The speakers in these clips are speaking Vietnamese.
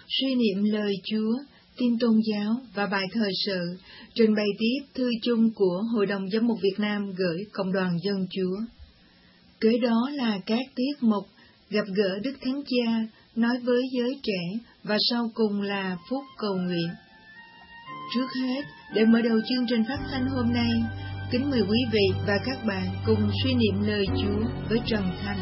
suy niệm lời Chúa, tin tôn giáo và bài thời sự, trình bày tiếp thư chung của Hội đồng Giám mục Việt Nam gửi Cộng đoàn Dân Chúa. Kế đó là các tiết mục gặp gỡ Đức Thánh Cha, nói với giới trẻ và sau cùng là phút cầu nguyện. Trước hết, để mở đầu chương trình phát thanh hôm nay, kính mời quý vị và các bạn cùng suy niệm lời Chúa với Trần Thanh.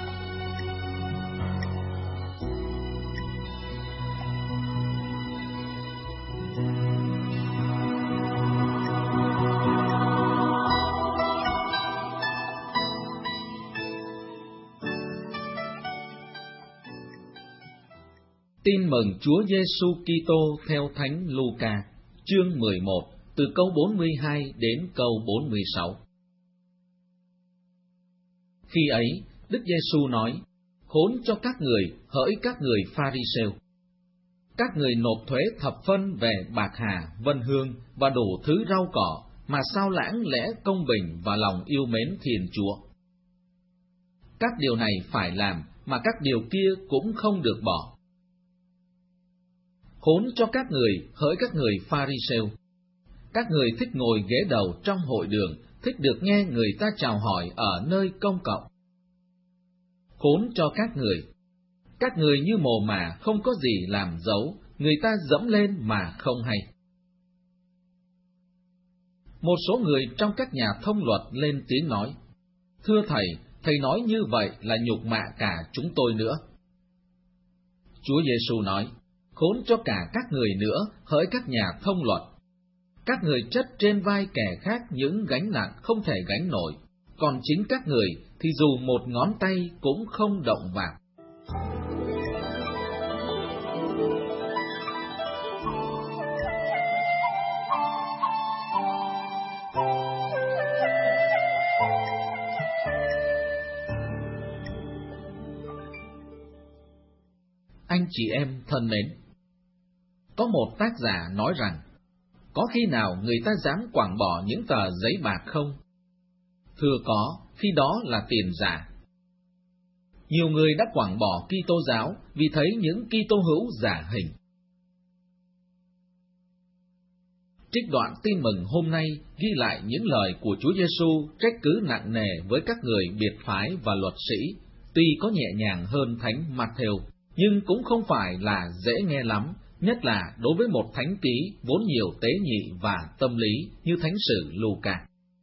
Tin mừng Chúa Giêsu Kitô theo Thánh Luca, chương 11, từ câu 42 đến câu 46. Khi ấy, Đức Giêsu nói: Khốn cho các người, hỡi các người Pha-ri-sêu! Các người nộp thuế thập phân về bạc hà, vân hương và đủ thứ rau cỏ, mà sao lãng lẽ công bình và lòng yêu mến Thiên Chúa. Các điều này phải làm, mà các điều kia cũng không được bỏ. Khốn cho các người, hỡi các người Pha-ri-sêu! Các người thích ngồi ghế đầu trong hội đường, thích được nghe người ta chào hỏi ở nơi công cộng. Khốn cho các người như mồ mả không có gì làm dấu, người ta dẫm lên mà không hay. Một số người trong các nhà thông luật lên tiếng nói: Thưa Thầy, Thầy nói như vậy là nhục mạ cả chúng tôi nữa. Chúa Giêsu nói: Khốn cho cả các người nữa, hỡi các nhà thông luật! Các người chất trên vai kẻ khác những gánh nặng không thể gánh nổi, còn chính các người thì dù một ngón tay cũng không động vào. Anh chị em thân mến, có một tác giả nói rằng, có khi nào người ta dám quẳng bỏ những tờ giấy bạc không? Thưa có, khi đó là tiền giả. Nhiều người đã quẳng bỏ Kitô giáo vì thấy những Kitô hữu giả hình. Trích đoạn tin mừng hôm nay ghi lại những lời của Chúa Giêsu trách cứ nặng nề với các người biệt phái và luật sĩ, tuy có nhẹ nhàng hơn Thánh Matthew, nhưng cũng không phải là dễ nghe lắm, nhất là đối với một thánh ký vốn nhiều tế nhị và tâm lý như Thánh sử Luca.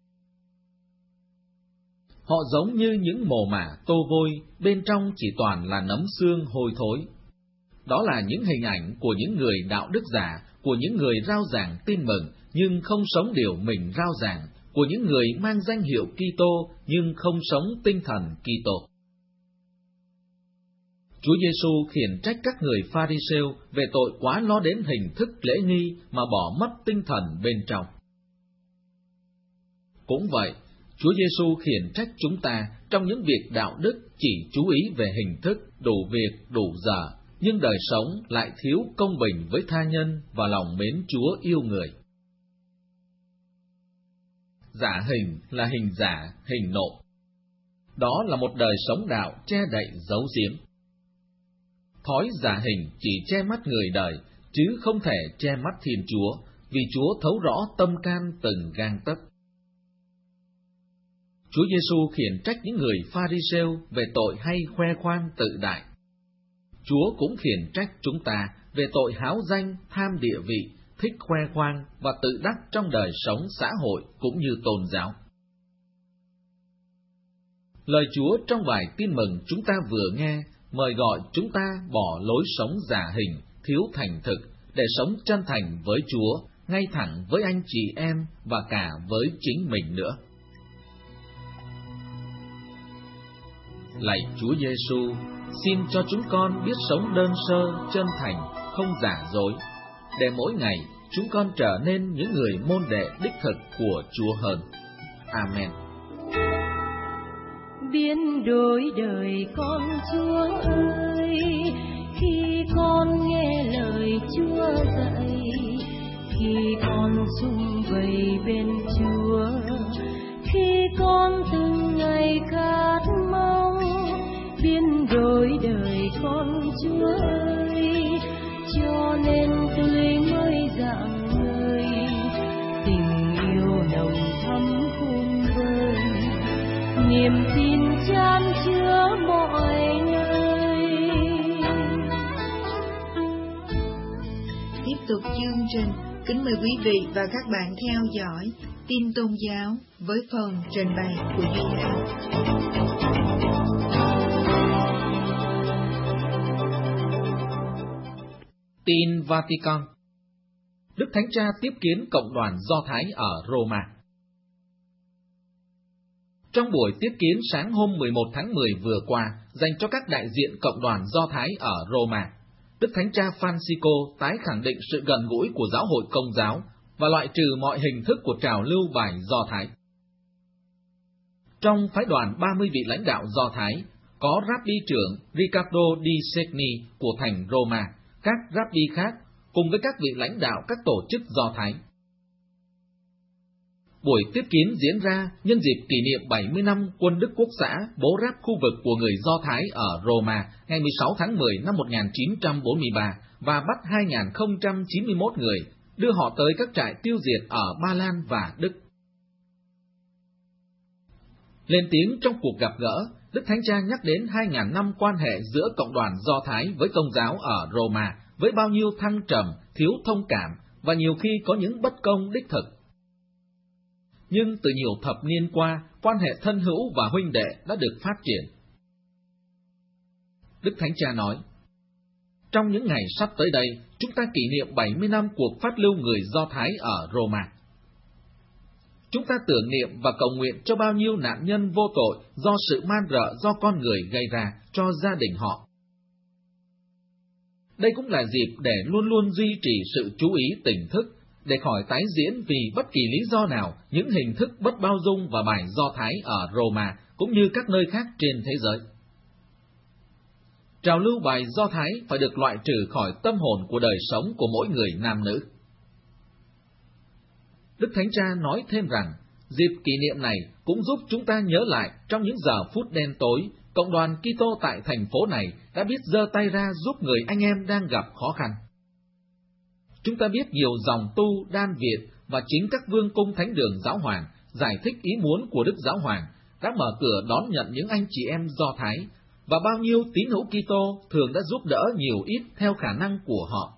Họ giống như những mồ mả tô vôi, bên trong chỉ toàn là nấm xương hôi thối. Đó là những hình ảnh của những người đạo đức giả, của những người rao giảng tin mừng nhưng không sống điều mình rao giảng, của những người mang danh hiệu Kitô nhưng không sống tinh thần Kitô. Chúa Giêsu khiển trách các người Pha-ri-sêu về tội quá lo đến hình thức lễ nghi mà bỏ mất tinh thần bên trong. Cũng vậy, Chúa Giêsu khiển trách chúng ta trong những việc đạo đức chỉ chú ý về hình thức, đủ việc, đủ giờ, nhưng đời sống lại thiếu công bình với tha nhân và lòng mến Chúa yêu người. Giả hình là hình giả, hình nộ. Đó là một đời sống đạo che đậy giấu giếm. Thói giả hình chỉ che mắt người đời, chứ không thể che mắt Thiên Chúa, vì Chúa thấu rõ tâm can từng gang tấc. Chúa Giêsu khiển trách những người Pha-ri-sêu về tội hay khoe khoang tự đại. Chúa cũng khiển trách chúng ta về tội háo danh, tham địa vị, thích khoe khoang và tự đắc trong đời sống xã hội cũng như tôn giáo. Lời Chúa trong bài tin mừng chúng ta vừa nghe mời gọi chúng ta bỏ lối sống giả hình, thiếu thành thực, để sống chân thành với Chúa, ngay thẳng với anh chị em và cả với chính mình nữa. Lạy Chúa Giêsu, xin cho chúng con biết sống đơn sơ, chân thành, không giả dối, để mỗi ngày chúng con trở nên những người môn đệ đích thực của Chúa hơn. Amen. Biến đổi đời con Chúa ơi, khi con nghe lời Chúa dạy, khi con sum vầy bên Chúa, khi con từng ngày khát mong. Biến đổi đời con Chúa ơi, tục chương trình, kính mời quý vị và các bạn theo dõi tin tôn giáo với phần trình bày của Duy Hào. Tin Vatican. Đức Thánh Cha tiếp kiến Cộng đoàn Do Thái ở Roma. Trong buổi tiếp kiến sáng hôm 11 tháng 10 vừa qua dành cho các đại diện Cộng đoàn Do Thái ở Roma, Đức Thánh Cha Francisco tái khẳng định sự gần gũi của giáo hội Công giáo và loại trừ mọi hình thức của trào lưu bài Do Thái. Trong phái đoàn 30 vị lãnh đạo Do Thái, có Rabbi trưởng Riccardo Di Segni của thành Roma, các Rabbi khác, cùng với các vị lãnh đạo các tổ chức Do Thái. Buổi tiếp kiến diễn ra nhân dịp kỷ niệm 70 năm Quân Đức Quốc xã bố ráp khu vực của người Do Thái ở Roma ngày 16 tháng 10 năm 1943 và bắt 2.091 người, đưa họ tới các trại tiêu diệt ở Ba Lan và Đức. Lên tiếng trong cuộc gặp gỡ, Đức Thánh Cha nhắc đến 2.000 năm quan hệ giữa Cộng đoàn Do Thái với Công giáo ở Roma với bao nhiêu thăng trầm, thiếu thông cảm và nhiều khi có những bất công đích thực. Nhưng từ nhiều thập niên qua, quan hệ thân hữu và huynh đệ đã được phát triển. Đức Thánh Cha nói, trong những ngày sắp tới đây, chúng ta kỷ niệm 70 năm cuộc phát lưu người Do Thái ở Roma. Chúng ta tưởng niệm và cầu nguyện cho bao nhiêu nạn nhân vô tội do sự man rợ do con người gây ra cho gia đình họ. Đây cũng là dịp để luôn luôn duy trì sự chú ý tỉnh thức, để khỏi tái diễn vì bất kỳ lý do nào những hình thức bất bao dung và bài Do Thái ở Roma cũng như các nơi khác trên thế giới. Trào lưu bài Do Thái phải được loại trừ khỏi tâm hồn của đời sống của mỗi người nam nữ. Đức Thánh Cha nói thêm rằng, dịp kỷ niệm này cũng giúp chúng ta nhớ lại trong những giờ phút đen tối, Cộng đoàn Kitô tại thành phố này đã biết giơ tay ra giúp người anh em đang gặp khó khăn. Chúng ta biết nhiều dòng tu, đan viện và chính các vương cung thánh đường giáo hoàng giải thích ý muốn của Đức Giáo Hoàng đã mở cửa đón nhận những anh chị em Do Thái, và bao nhiêu tín hữu Kitô thường đã giúp đỡ nhiều ít theo khả năng của họ.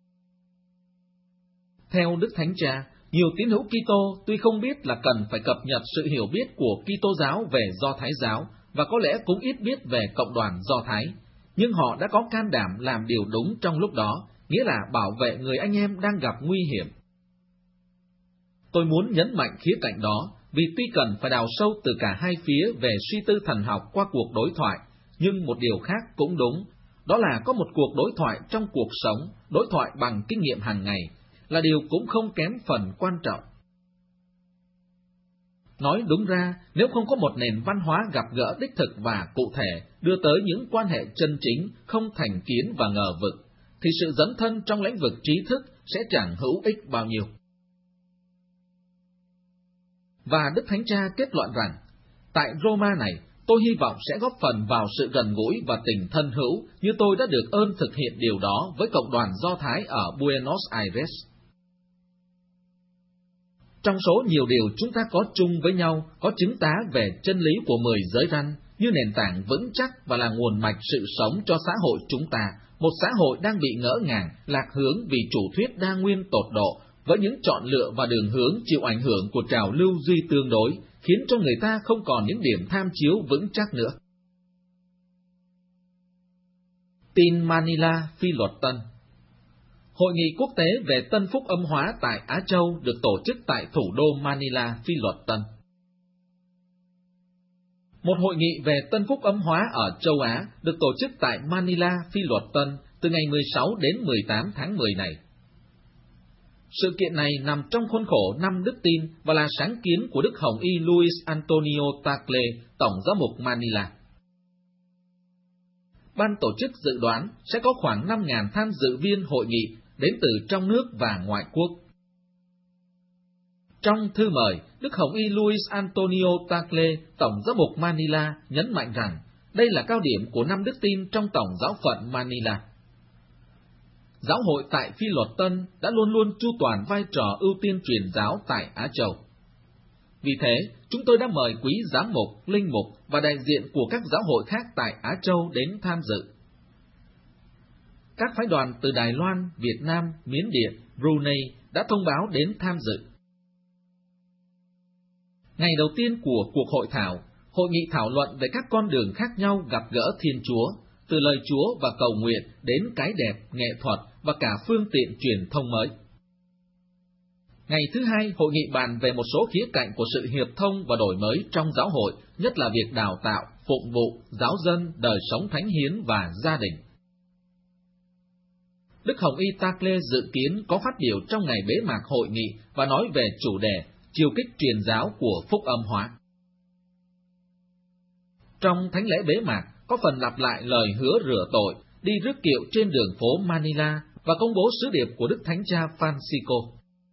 Theo Đức Thánh Cha, nhiều tín hữu Kitô tuy không biết là cần phải cập nhật sự hiểu biết của Kitô giáo về Do Thái giáo và có lẽ cũng ít biết về Cộng đoàn Do Thái, nhưng họ đã có can đảm làm điều đúng trong lúc đó, nghĩa là bảo vệ người anh em đang gặp nguy hiểm. Tôi muốn nhấn mạnh khía cạnh đó, vì tuy cần phải đào sâu từ cả hai phía về suy tư thần học qua cuộc đối thoại, nhưng một điều khác cũng đúng, đó là có một cuộc đối thoại trong cuộc sống, đối thoại bằng kinh nghiệm hàng ngày, là điều cũng không kém phần quan trọng. Nói đúng ra, nếu không có một nền văn hóa gặp gỡ đích thực và cụ thể, đưa tới những quan hệ chân chính, không thành kiến và ngờ vực, thì sự dấn thân trong lĩnh vực trí thức sẽ chẳng hữu ích bao nhiêu. Và Đức Thánh Cha kết luận rằng, tại Roma này, tôi hy vọng sẽ góp phần vào sự gần gũi và tình thân hữu như tôi đã được ơn thực hiện điều đó với Cộng đoàn Do Thái ở Buenos Aires. Trong số nhiều điều chúng ta có chung với nhau, có chứng tá về chân lý của 10 giới răn như nền tảng vững chắc và là nguồn mạch sự sống cho xã hội chúng ta, một xã hội đang bị ngỡ ngàng, lạc hướng vì chủ thuyết đa nguyên tột độ, với những chọn lựa và đường hướng chịu ảnh hưởng của trào lưu duy tương đối, khiến cho người ta không còn những điểm tham chiếu vững chắc nữa. Tin Manila Phi luật Tân. Hội nghị quốc tế về Tân Phúc Âm hóa tại Á Châu được tổ chức tại thủ đô Manila, Phi luật Tân. Một hội nghị về Tân Phúc Âm hóa ở châu Á được tổ chức tại Manila, Phi luật Tân từ ngày 16 đến 18 tháng 10 này. Sự kiện này nằm trong khuôn khổ năm Đức Tin và là sáng kiến của Đức Hồng Y Luis Antonio Tagle, Tổng giám mục Manila. Ban tổ chức dự đoán sẽ có khoảng 5.000 tham dự viên hội nghị đến từ trong nước và ngoại quốc. Trong thư mời, Đức Hồng Y Luis Antonio Tagle, Tổng giám mục Manila, nhấn mạnh rằng đây là cao điểm của năm Đức Tin trong Tổng giáo phận Manila. Giáo hội tại Phi luật Tân đã luôn luôn chu toàn vai trò ưu tiên truyền giáo tại Á Châu. Vì thế, chúng tôi đã mời quý giám mục, linh mục và đại diện của các giáo hội khác tại Á Châu đến tham dự. các phái đoàn từ Đài Loan, Việt Nam, Miến Điện, Brunei đã thông báo đến tham dự. Ngày đầu tiên của cuộc hội thảo, hội nghị thảo luận về các con đường khác nhau gặp gỡ Thiên Chúa, từ lời Chúa và cầu nguyện đến cái đẹp, nghệ thuật và cả phương tiện truyền thông mới. Ngày thứ hai, hội nghị bàn về một số khía cạnh của sự hiệp thông và đổi mới trong giáo hội, nhất là việc đào tạo, phụng vụ, giáo dân, đời sống thánh hiến và gia đình. Đức Hồng Y Tagle dự kiến có phát biểu trong ngày bế mạc hội nghị và nói về chủ đề chiều kích truyền giáo của phúc âm hóa. Trong thánh lễ bế mạc có phần lặp lại lời hứa rửa tội, đi rước kiệu trên đường phố Manila và công bố sứ điệp của Đức Thánh Cha Francisco.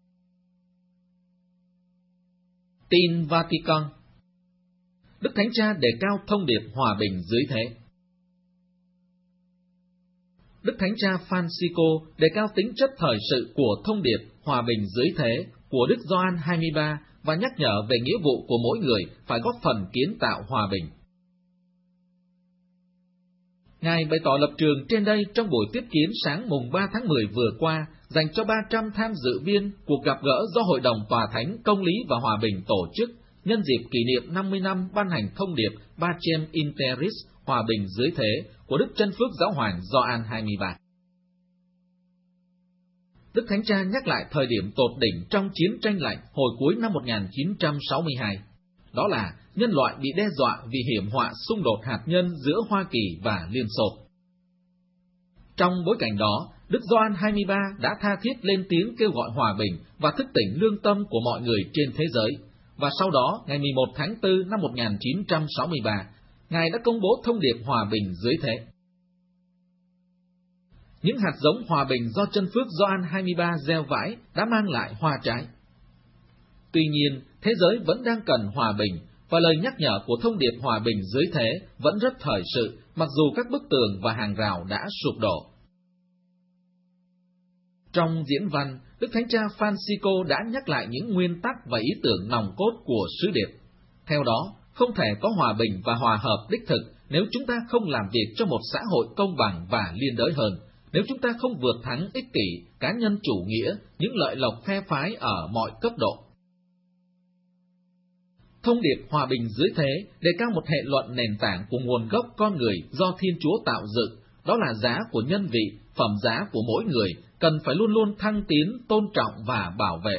Tin Vatican. Đức Thánh Cha đề cao thông điệp hòa bình dưới thế. Đức Thánh Cha Francisco đề cao tính chất thời sự của thông điệp hòa bình dưới thế của Đức Gioan 23 và nhắc nhở về nghĩa vụ của mỗi người phải góp phần kiến tạo hòa bình. Ngài bày tỏ lập trường trên đây trong buổi tiếp kiến sáng mùng 3 tháng 10 vừa qua dành cho 300 tham dự viên cuộc gặp gỡ do Hội đồng Tòa Thánh Công lý và Hòa bình tổ chức nhân dịp kỷ niệm 50 năm ban hành thông điệp Pacem in Terris, hòa bình dưới thế của Đức Chân Phước Giáo Hoàng Gioan 23. Đức Thánh Cha nhắc lại thời điểm tột đỉnh trong chiến tranh lạnh hồi cuối năm 1962. Đó là nhân loại bị đe dọa vì hiểm họa xung đột hạt nhân giữa Hoa Kỳ và Liên Xô. Trong bối cảnh đó, Đức Gioan 23 đã tha thiết lên tiếng kêu gọi hòa bình và thức tỉnh lương tâm của mọi người trên thế giới, và sau đó, ngày 11 tháng 4 năm 1963, Ngài đã công bố thông điệp hòa bình dưới thế. Những hạt giống hòa bình do Chân Phước Gioan 23 gieo vãi đã mang lại hoa trái. Tuy nhiên, thế giới vẫn đang cần hòa bình, và lời nhắc nhở của thông điệp hòa bình dưới thế vẫn rất thời sự, mặc dù các bức tường và hàng rào đã sụp đổ. Trong diễn văn, Đức Thánh Cha Francisco đã nhắc lại những nguyên tắc và ý tưởng nòng cốt của sứ điệp. Theo đó, không thể có hòa bình và hòa hợp đích thực nếu chúng ta không làm việc cho một xã hội công bằng và liên đới hơn, nếu chúng ta không vượt thắng ích kỷ, cá nhân chủ nghĩa, những lợi lộc phe phái ở mọi cấp độ. Thông điệp hòa bình dưới thế đề cao một hệ luận nền tảng của nguồn gốc con người do Thiên Chúa tạo dựng, đó là giá của nhân vị, phẩm giá của mỗi người, cần phải luôn luôn thăng tiến, tôn trọng và bảo vệ.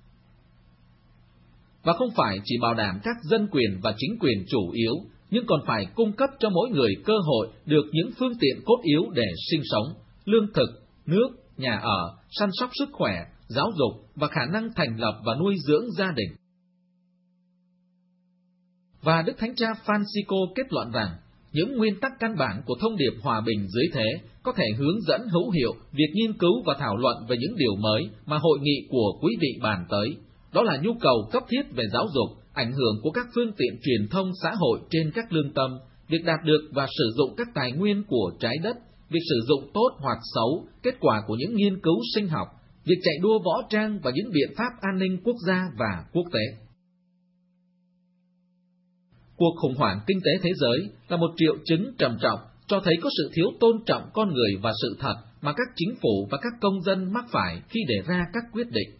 Và không phải chỉ bảo đảm các dân quyền và chính quyền chủ yếu, nhưng còn phải cung cấp cho mỗi người cơ hội được những phương tiện cốt yếu để sinh sống, lương thực, nước, nhà ở, săn sóc sức khỏe, giáo dục và khả năng thành lập và nuôi dưỡng gia đình. Và Đức Thánh Cha Francisco kết luận rằng, những nguyên tắc căn bản của thông điệp hòa bình dưới thế có thể hướng dẫn hữu hiệu việc nghiên cứu và thảo luận về những điều mới mà hội nghị của quý vị bàn tới. Đó là nhu cầu cấp thiết về giáo dục, ảnh hưởng của các phương tiện truyền thông xã hội trên các lương tâm, việc đạt được và sử dụng các tài nguyên của trái đất, việc sử dụng tốt hoặc xấu, kết quả của những nghiên cứu sinh học, việc chạy đua võ trang và những biện pháp an ninh quốc gia và quốc tế. Cuộc khủng hoảng kinh tế thế giới là một triệu chứng trầm trọng cho thấy có sự thiếu tôn trọng con người và sự thật mà các chính phủ và các công dân mắc phải khi đề ra các quyết định.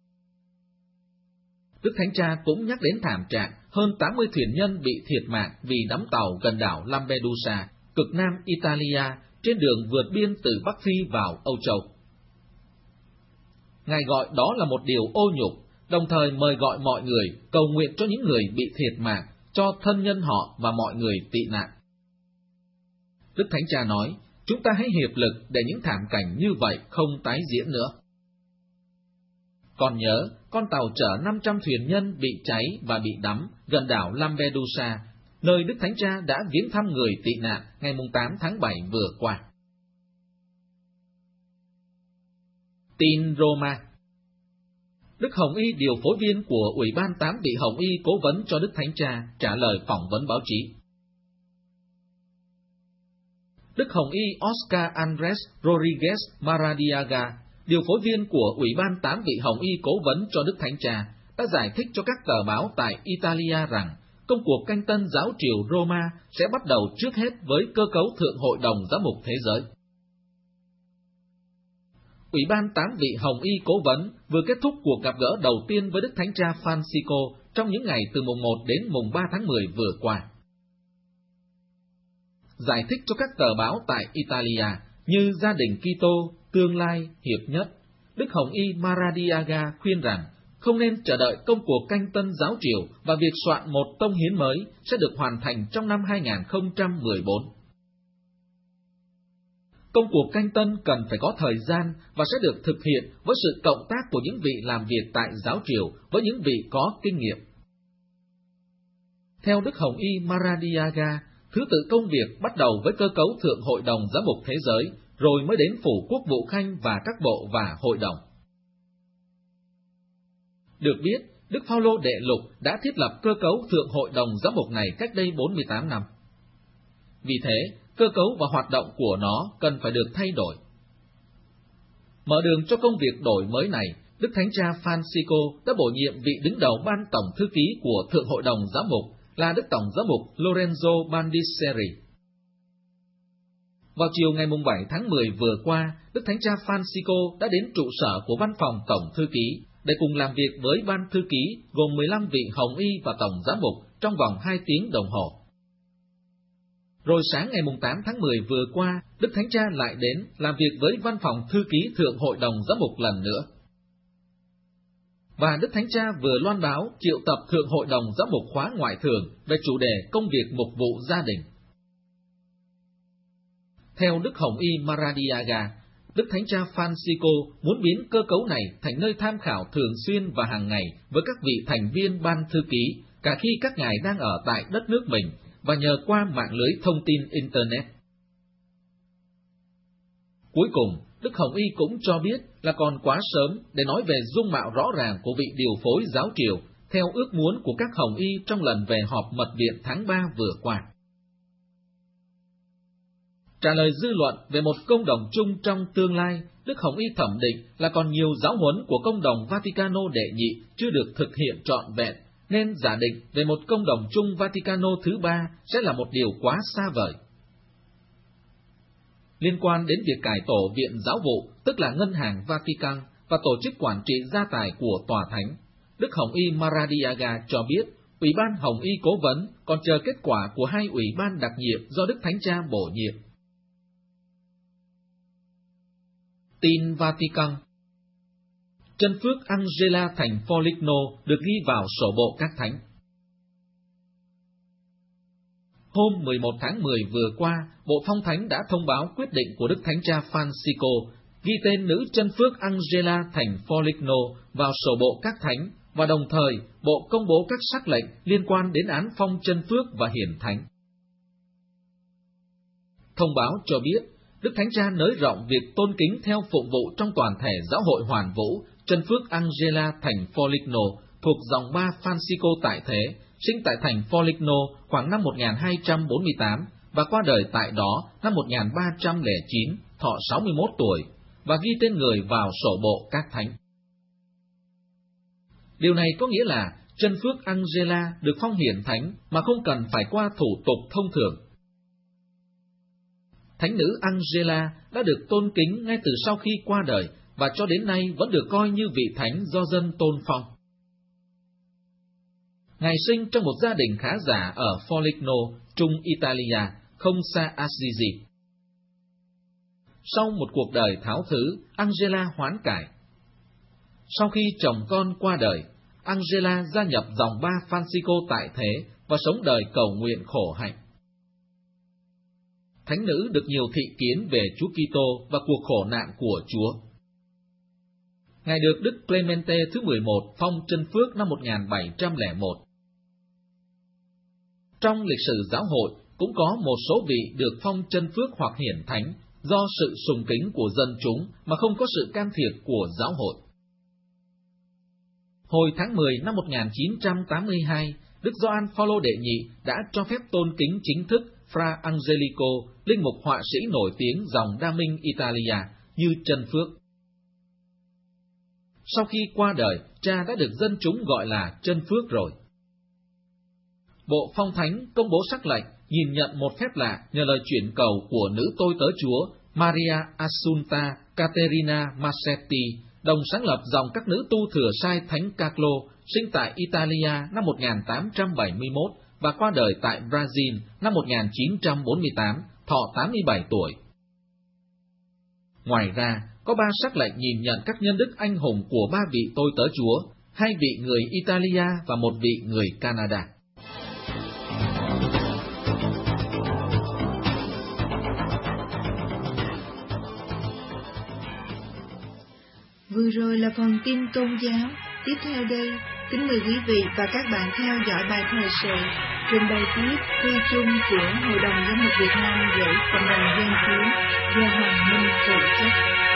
Đức Thánh Cha cũng nhắc đến thảm trạng hơn 80 thuyền nhân bị thiệt mạng vì đắm tàu gần đảo Lampedusa, cực nam Italia, trên đường vượt biên từ Bắc Phi vào Âu Châu. Ngài gọi đó là một điều ô nhục, đồng thời mời gọi mọi người cầu nguyện cho những người bị thiệt mạng, cho thân nhân họ và mọi người tị nạn. Đức Thánh Cha nói, chúng ta hãy hiệp lực để những thảm cảnh như vậy không tái diễn nữa. Còn nhớ, con tàu chở 500 thuyền nhân bị cháy và bị đắm gần đảo Lampedusa, nơi Đức Thánh Cha đã viếng thăm người tị nạn ngày 8 tháng 7 vừa qua. Tin Roma. Đức Hồng Y, điều phối viên của Ủy ban 8 vị Hồng Y cố vấn cho Đức Thánh Cha, trả lời phỏng vấn báo chí. Đức Hồng Y Oscar Andres Rodriguez Maradiaga, điều phối viên của Ủy ban 8 vị Hồng Y cố vấn cho Đức Thánh Cha, đã giải thích cho các tờ báo tại Italia rằng công cuộc canh tân giáo triều Roma sẽ bắt đầu trước hết với cơ cấu Thượng Hội đồng Giám mục Thế giới. Ủy ban 8 vị Hồng Y cố vấn vừa kết thúc cuộc gặp gỡ đầu tiên với Đức Thánh Cha Francisco trong những ngày từ mùng 1 đến mùng 3 tháng 10 vừa qua. Giải thích cho các tờ báo tại Italia như Gia đình Kitô, Tương lai, Hiệp nhất, Đức Hồng Y Maradiaga khuyên rằng không nên chờ đợi công cuộc canh tân giáo triều và việc soạn một tông hiến mới sẽ được hoàn thành trong năm 2014. Công cuộc canh tân cần phải có thời gian và sẽ được thực hiện với sự cộng tác của những vị làm việc tại giáo triều với những vị có kinh nghiệm. Theo Đức Hồng Y Maradiaga, thứ tự công việc bắt đầu với cơ cấu Thượng Hội đồng Giám mục Thế giới, rồi mới đến Phủ Quốc vụ Khanh và các bộ và hội đồng. Được biết, Đức Phao-lô Đệ Lục đã thiết lập cơ cấu Thượng Hội đồng Giám mục này cách đây 48 năm. Vì thế, cơ cấu và hoạt động của nó cần phải được thay đổi. Mở đường cho công việc đổi mới này, Đức Thánh Cha Francisco đã bổ nhiệm vị đứng đầu ban tổng thư ký của Thượng Hội đồng Giám mục là Đức Tổng Giám mục Lorenzo Bandiseri. Vào chiều ngày 7 tháng 10 vừa qua, Đức Thánh Cha Francisco đã đến trụ sở của Văn phòng Tổng Thư ký để cùng làm việc với Ban Thư ký gồm 15 vị Hồng Y và Tổng Giám mục trong vòng 2 tiếng đồng hồ. Rồi sáng ngày 8 tháng 10 vừa qua, Đức Thánh Cha lại đến làm việc với Văn phòng Thư ký Thượng Hội đồng Giám mục lần nữa. Và Đức Thánh Cha vừa loan báo triệu tập Thượng Hội đồng Giám mục khóa ngoại thường về chủ đề công việc mục vụ gia đình. Theo Đức Hồng Y Maradiaga, Đức Thánh Cha Francisco muốn biến cơ cấu này thành nơi tham khảo thường xuyên và hàng ngày với các vị thành viên ban thư ký, cả khi các ngài đang ở tại đất nước mình và nhờ qua mạng lưới thông tin Internet. Cuối cùng, Đức Hồng Y cũng cho biết là còn quá sớm để nói về dung mạo rõ ràng của vị điều phối giáo triều theo ước muốn của các Hồng Y trong lần về họp mật viện tháng 3 vừa qua. Trả lời dư luận về một công đồng chung trong tương lai, Đức Hồng Y thẩm định là còn nhiều giáo huấn của công đồng Vaticano đệ nhị chưa được thực hiện trọn vẹn, nên giả định về một công đồng chung Vaticano thứ 3 sẽ là một điều quá xa vời. Liên quan đến việc cải tổ Viện Giáo vụ, tức là Ngân hàng Vatican, và tổ chức quản trị gia tài của Tòa Thánh, Đức Hồng Y Maradiaga cho biết, Ủy ban Hồng Y cố vấn còn chờ kết quả của 2 ủy ban đặc nhiệm do Đức Thánh Cha bổ nhiệm. Tin Vatican. Chân phước Angela thành Foligno được ghi vào sổ bộ các thánh. Hôm 11 tháng 10 vừa qua, Bộ Phong Thánh đã thông báo quyết định của Đức Thánh Cha Francisco ghi tên nữ chân phước Angela thành Foligno vào sổ bộ các thánh, và đồng thời Bộ công bố các sắc lệnh liên quan đến án phong chân phước và hiển thánh. Thông báo cho biết, Đức Thánh Cha nới rộng việc tôn kính theo phụng vụ trong toàn thể giáo hội hoàn vũ chân phước Angela thành Foligno thuộc dòng 3 Francisco tại thế, sinh tại thành Foligno khoảng năm 1248 và qua đời tại đó năm 1309, thọ 61 tuổi, và ghi tên người vào sổ bộ các thánh. Điều này có nghĩa là chân phước Angela được phong hiển thánh mà không cần phải qua thủ tục thông thường. Thánh nữ Angela đã được tôn kính ngay từ sau khi qua đời và cho đến nay vẫn được coi như vị thánh do dân tôn phong. Ngài sinh trong một gia đình khá giả ở Foligno, Trung Italia, không xa Assisi. Sau một cuộc đời tháo thứ, Angela hoán cải. Sau khi chồng con qua đời, Angela gia nhập dòng 3 Francisco tại thế và sống đời cầu nguyện khổ hạnh. Thánh nữ được nhiều thị kiến về Chúa Kitô và cuộc khổ nạn của Chúa. Ngài được Đức Clemente thứ 11 phong chân phước năm 1701. Trong lịch sử giáo hội cũng có một số vị được phong chân phước hoặc hiển thánh do sự sùng kính của dân chúng mà không có sự can thiệp của giáo hội. Hồi tháng 10 năm 1982, Đức Gioan Phaolô đệ nhị đã cho phép tôn kính chính thức Fra Angelico, linh mục họa sĩ nổi tiếng dòng Đa Minh Italia, như chân phước. Sau khi qua đời, cha đã được dân chúng gọi là chân phước rồi. Bộ Phong Thánh công bố sắc lệnh nhìn nhận một phép lạ nhờ lời chuyển cầu của nữ tôi tớ Chúa Maria Assunta Caterina Massetti, đồng sáng lập dòng các nữ tu thừa sai Thánh Carlo, sinh tại Italia năm 1871 và qua đời tại Brazil năm 1948, thọ 87 tuổi. Ngoài ra, có 3 sắc lệnh nhìn nhận các nhân đức anh hùng của 3 vị tôi tớ Chúa, 2 vị người Italia và 1 vị người Canada. Vừa rồi là phần tin tôn giáo. Tiếp theo đây, kính mời quý vị và các bạn theo dõi bài thời sự trình bày tiếp thư chung của Hội đồng Giám mục Việt Nam gửi cộng đồng dân Chúa do Hoàng Minh phụ trách.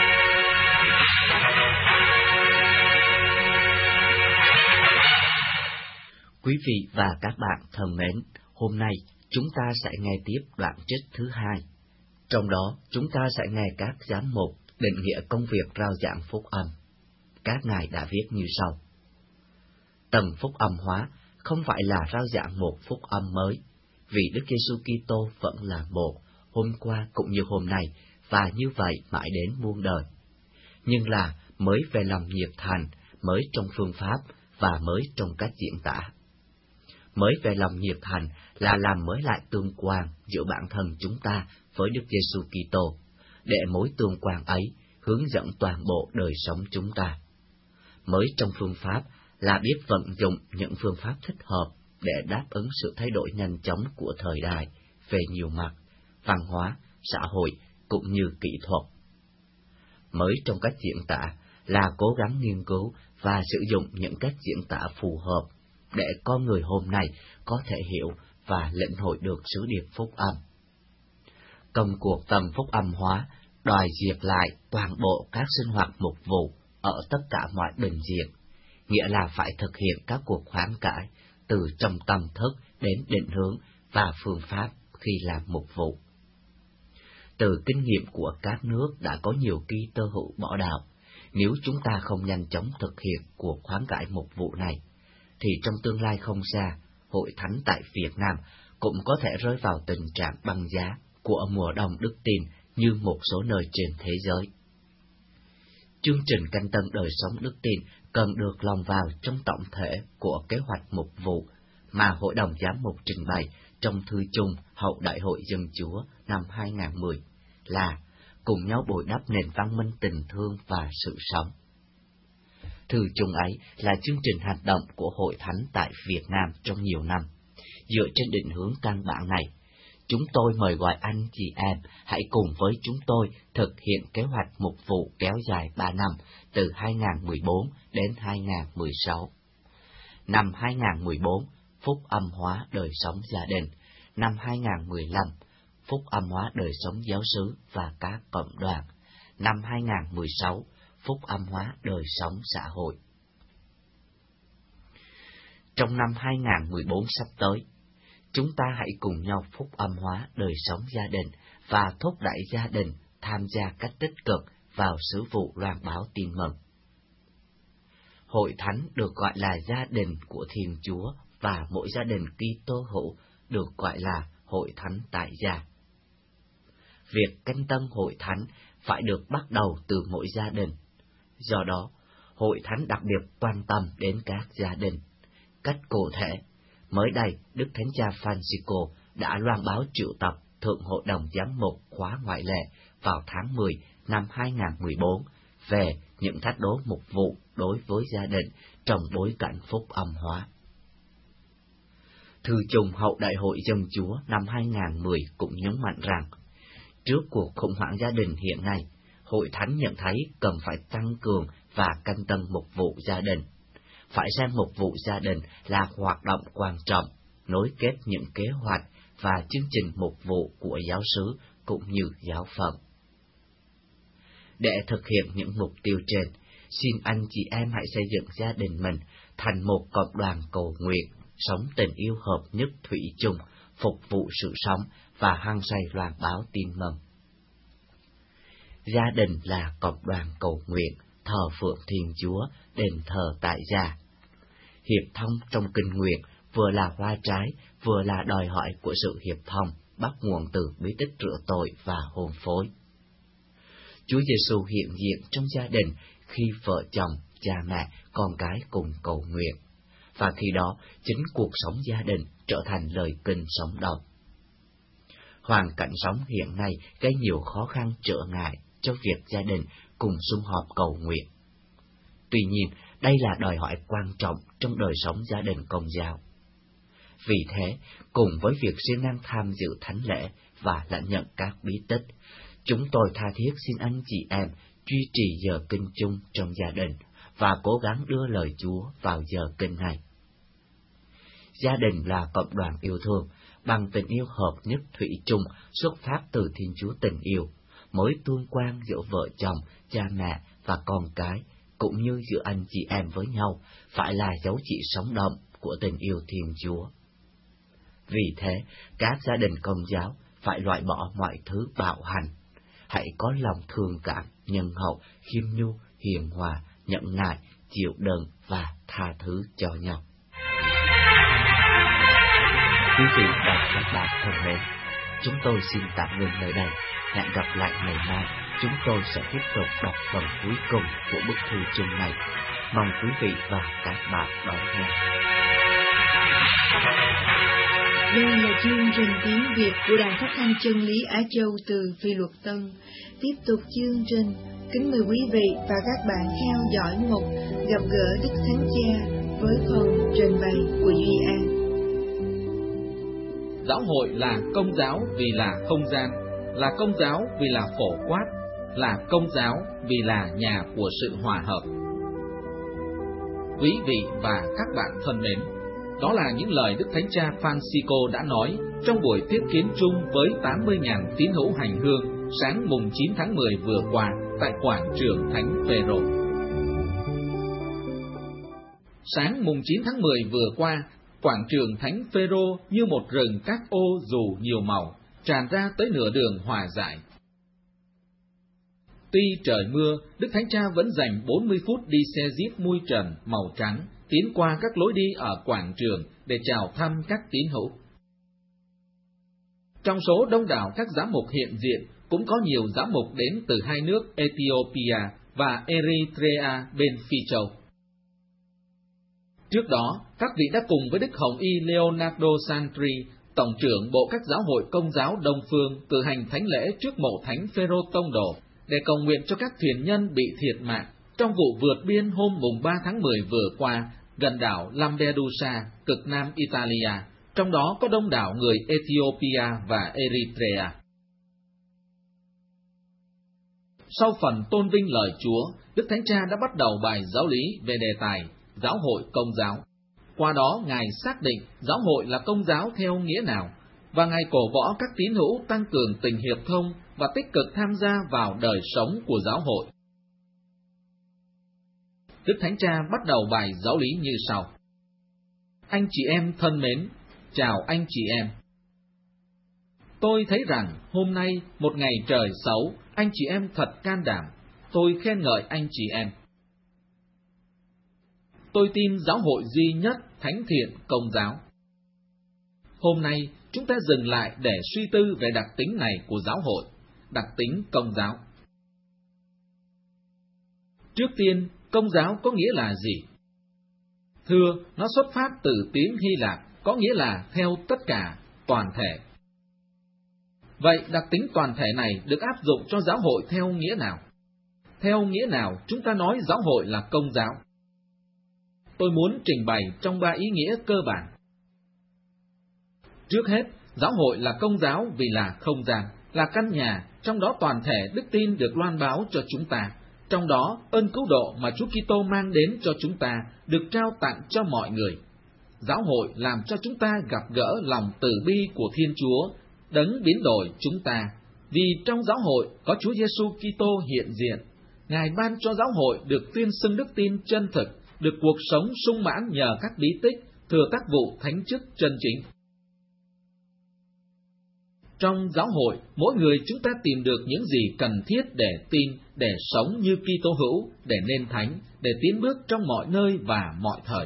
Quý vị và các bạn thân mến, hôm nay chúng ta sẽ nghe tiếp đoạn trích thứ 2. Trong đó, chúng ta sẽ nghe các giám mục định nghĩa công việc rao giảng phúc âm. Các ngài đã viết như sau: Tầng phúc âm hóa không phải là rao giảng một phúc âm mới, vì Đức Giêsu Kitô vẫn là một, hôm qua cũng như hôm nay, và như vậy mãi đến muôn đời. Nhưng là mới về lòng nhiệt thành, mới trong phương pháp và mới trong cách diễn tả. Mới về lòng nhiệt thành là làm mới lại tương quan giữa bản thân chúng ta với Đức Giêsu Kitô, để mối tương quan ấy hướng dẫn toàn bộ đời sống chúng ta. Mới trong phương pháp là biết vận dụng những phương pháp thích hợp để đáp ứng sự thay đổi nhanh chóng của thời đại về nhiều mặt, văn hóa, xã hội cũng như kỹ thuật. Mới trong cách diễn tả là cố gắng nghiên cứu và sử dụng những cách diễn tả phù hợp để con người hôm nay có thể hiểu và lĩnh hội được sứ điệp phúc âm. Công cuộc tầng phúc âm hóa đòi diệt lại toàn bộ các sinh hoạt mục vụ ở tất cả mọi bình diện, nghĩa là phải thực hiện các cuộc hoán cải từ trong tâm thức đến định hướng và phương pháp khi làm mục vụ. Từ kinh nghiệm của các nước đã có nhiều Kitô hữu bỏ đạo, nếu chúng ta không nhanh chóng thực hiện cuộc hoán cải mục vụ này, thì trong tương lai không xa, Hội Thánh tại Việt Nam cũng có thể rơi vào tình trạng băng giá của mùa đông đức tin như một số nơi trên thế giới. Chương trình canh tân đời sống đức tin cần được lồng vào trong tổng thể của kế hoạch mục vụ mà Hội đồng Giám mục trình bày trong thư chung hậu Đại hội Dân Chúa năm 2010 là cùng nhau bồi đắp nền văn minh tình thương và sự sống. Thư chung ấy là chương trình hành động của Hội Thánh tại Việt Nam trong nhiều năm. Dựa trên định hướng căn bản này, chúng tôi mời gọi anh chị em hãy cùng với chúng tôi thực hiện kế hoạch mục vụ kéo dài 3 năm từ 2014 đến 2016. Năm 2014, phúc âm hóa đời sống gia đình. Năm 2015, phúc âm hóa đời sống giáo xứ và các cộng đoàn. Năm 2016, phúc âm hóa đời sống xã hội. Trong năm 2014 sắp tới, chúng ta hãy cùng nhau phúc âm hóa đời sống gia đình và thúc đẩy gia đình tham gia cách tích cực vào sứ vụ loan báo tin mừng. Hội Thánh được gọi là gia đình của Thiên Chúa và mỗi gia đình Kitô hữu được gọi là Hội Thánh tại gia. Việc canh tân Hội Thánh phải được bắt đầu từ mỗi gia đình. Do đó, Hội Thánh đặc biệt quan tâm đến các gia đình. Cách cụ thể, mới đây Đức Thánh Cha Francisco đã loan báo triệu tập Thượng Hội đồng Giám mục khóa ngoại lệ vào tháng 10 năm 2014 về những thách đố mục vụ đối với gia đình trong bối cảnh phúc âm hóa. Thư chung hậu Đại hội Dân Chúa năm 2010 cũng nhấn mạnh rằng, trước cuộc khủng hoảng gia đình hiện nay, Hội Thánh nhận thấy cần phải tăng cường và canh tân mục vụ gia đình. Phải xem mục vụ gia đình là hoạt động quan trọng, nối kết những kế hoạch và chương trình mục vụ của giáo xứ cũng như giáo phận. Để thực hiện những mục tiêu trên, xin anh chị em hãy xây dựng gia đình mình thành một cộng đoàn cầu nguyện, sống tình yêu hợp nhất thủy chung, phục vụ sự sống và hăng say loan báo tin mừng. Gia đình là cộng đoàn cầu nguyện, thờ phượng Thiên Chúa, đền thờ tại gia. Hiệp thông trong kinh nguyện vừa là hoa trái, vừa là đòi hỏi của sự hiệp thông, bắt nguồn từ bí tích rửa tội và hôn phối. Chúa Giêsu hiện diện trong gia đình khi vợ chồng, cha mẹ, con cái cùng cầu nguyện, và khi đó chính cuộc sống gia đình trở thành lời kinh sống động. Hoàn cảnh sống hiện nay gây nhiều khó khăn trở ngại cho việc gia đình cùng sum họp cầu nguyện. Tuy nhiên, đây là đòi hỏi quan trọng trong đời sống gia đình Công giáo. Vì thế, cùng với việc siêng năng tham dự thánh lễ và lãnh nhận các bí tích, chúng tôi tha thiết xin anh chị em duy trì giờ kinh chung trong gia đình và cố gắng đưa lời Chúa vào giờ kinh này. Gia đình là cộng đoàn yêu thương, bằng tình yêu hợp nhất thủy chung xuất phát từ Thiên Chúa tình yêu, mối tương quan giữa vợ chồng, cha mẹ và con cái, cũng như giữa anh chị em với nhau, phải là dấu chỉ sống động của tình yêu Thiên Chúa. Vì thế, các gia đình Công giáo phải loại bỏ mọi thứ bạo hành. Hãy có lòng thương cảm, nhân hậu, khiêm nhu, hiền hòa, nhẫn nại, chịu đựng và tha thứ cho nhau. Quý vị và các bạn thân mến, chúng tôi xin tạm ngừng nơi đây. Hẹn gặp lại ngày mai, chúng tôi sẽ tiếp tục đọc phần cuối cùng của bức thư chung này. Mong quý vị và các bạn đón nghe. Đây là chương trình tiếng Việt của Đài Phát thanh Chân lý Á Châu từ Phi Luật Tân. Tiếp tục chương trình, kính mời quý vị và các bạn theo dõi mục Gặp gỡ Đức Thánh Cha với phần trình bày của Duy An. Giáo hội là công giáo vì là không gian, là công giáo vì là phổ quát, là công giáo vì là nhà của sự hòa hợp. Quý vị và các bạn thân mến, đó là những lời Đức Thánh Cha Francisco đã nói trong buổi tiếp kiến chung với 80.000 tín hữu hành hương sáng mùng 9 tháng 10 vừa qua tại quảng trường Thánh Phêrô. Sáng mùng 9 tháng 10 vừa qua, quảng trường Thánh Phêrô như một rừng các ô dù nhiều màu, tràn ra tới nửa đường hòa giải. Tuy trời mưa, Đức Thánh Cha vẫn dành 40 phút đi xe jeep mui trần màu trắng, tiến qua các lối đi ở quảng trường để chào thăm các tín hữu. Trong số đông đảo các giám mục hiện diện, cũng có nhiều giám mục đến từ hai nước Ethiopia và Eritrea bên Phi Châu. Trước đó, các vị đã cùng với Đức Hồng Y Leonardo Santri, Tổng trưởng Bộ các giáo hội Công giáo Đông Phương, cử hành thánh lễ trước mộ Thánh Phêrô Tông Đồ để cầu nguyện cho các thuyền nhân bị thiệt mạng trong vụ vượt biên hôm mùng 3 tháng 10 vừa qua gần đảo Lampedusa, cực nam Italia, trong đó có đông đảo người Ethiopia và Eritrea. Sau phần tôn vinh lời Chúa, Đức Thánh Cha đã bắt đầu bài giáo lý về đề tài Giáo hội Công giáo. Qua đó, Ngài xác định giáo hội là công giáo theo nghĩa nào, và Ngài cổ võ các tín hữu tăng cường tình hiệp thông và tích cực tham gia vào đời sống của giáo hội. Đức Thánh Cha bắt đầu bài giáo lý như sau. Anh chị em thân mến, chào anh chị em. Tôi thấy rằng hôm nay, một ngày trời xấu, anh chị em thật can đảm. Tôi khen ngợi anh chị em. Tôi tin giáo hội duy nhất, thánh thiện, công giáo. Hôm nay, chúng ta dừng lại để suy tư về đặc tính này của giáo hội, đặc tính công giáo. Trước tiên, công giáo có nghĩa là gì? Thưa, nó xuất phát từ tiếng Hy Lạp, có nghĩa là theo tất cả, toàn thể. Vậy, đặc tính toàn thể này được áp dụng cho giáo hội theo nghĩa nào? Theo nghĩa nào chúng ta nói giáo hội là công giáo? Tôi muốn trình bày trong 3 ý nghĩa cơ bản. Trước hết, giáo hội là công giáo vì là không gian, là căn nhà, trong đó toàn thể đức tin được loan báo cho chúng ta. Trong đó, ơn cứu độ mà Chúa Kitô mang đến cho chúng ta được trao tặng cho mọi người. Giáo hội làm cho chúng ta gặp gỡ lòng từ bi của Thiên Chúa, đấng biến đổi chúng ta. Vì trong giáo hội có Chúa Giêsu Kitô hiện diện, Ngài ban cho giáo hội được tuyên xưng đức tin chân thực, được cuộc sống sung mãn nhờ các bí tích, thừa tác vụ thánh chức chân chính. Trong giáo hội, mỗi người chúng ta tìm được những gì cần thiết để tin, để sống như Kitô hữu, để nên thánh, để tiến bước trong mọi nơi và mọi thời.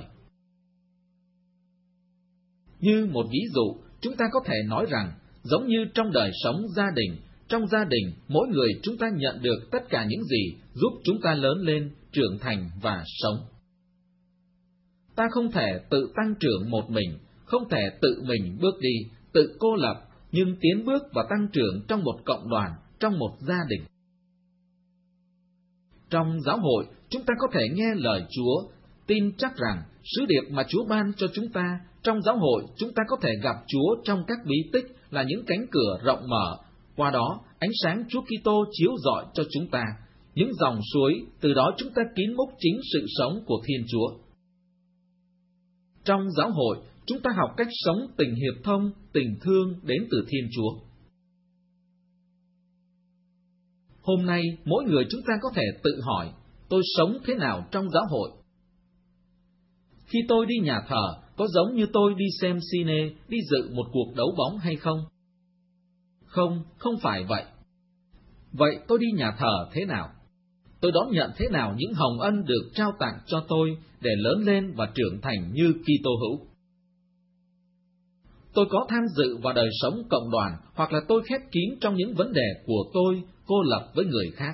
Như một ví dụ, chúng ta có thể nói rằng, giống như trong đời sống gia đình, trong gia đình, mỗi người chúng ta nhận được tất cả những gì giúp chúng ta lớn lên, trưởng thành và sống. Ta không thể tự tăng trưởng một mình, không thể tự mình bước đi, tự cô lập, nhưng tiến bước và tăng trưởng trong một cộng đoàn, trong một gia đình. Trong giáo hội, chúng ta có thể nghe lời Chúa, tin chắc rằng sứ điệp mà Chúa ban cho chúng ta. Trong giáo hội, chúng ta có thể gặp Chúa trong các bí tích là những cánh cửa rộng mở. Qua đó, ánh sáng Chúa Kitô chiếu rọi cho chúng ta, những dòng suối, từ đó chúng ta kín mốc chính sự sống của Thiên Chúa. Trong giáo hội, chúng ta học cách sống tình hiệp thông, tình thương đến từ Thiên Chúa. Hôm nay, mỗi người chúng ta có thể tự hỏi, tôi sống thế nào trong giáo hội? Khi tôi đi nhà thờ, có giống như tôi đi xem cine, đi dự một cuộc đấu bóng hay không? Không, không phải vậy. Vậy tôi đi nhà thờ thế nào? Tôi đón nhận thế nào những hồng ân được trao tặng cho tôi để lớn lên và trưởng thành như Kitô hữu? Tôi có tham dự vào đời sống cộng đoàn, hoặc là tôi khép kín trong những vấn đề của tôi, cô lập với người khác?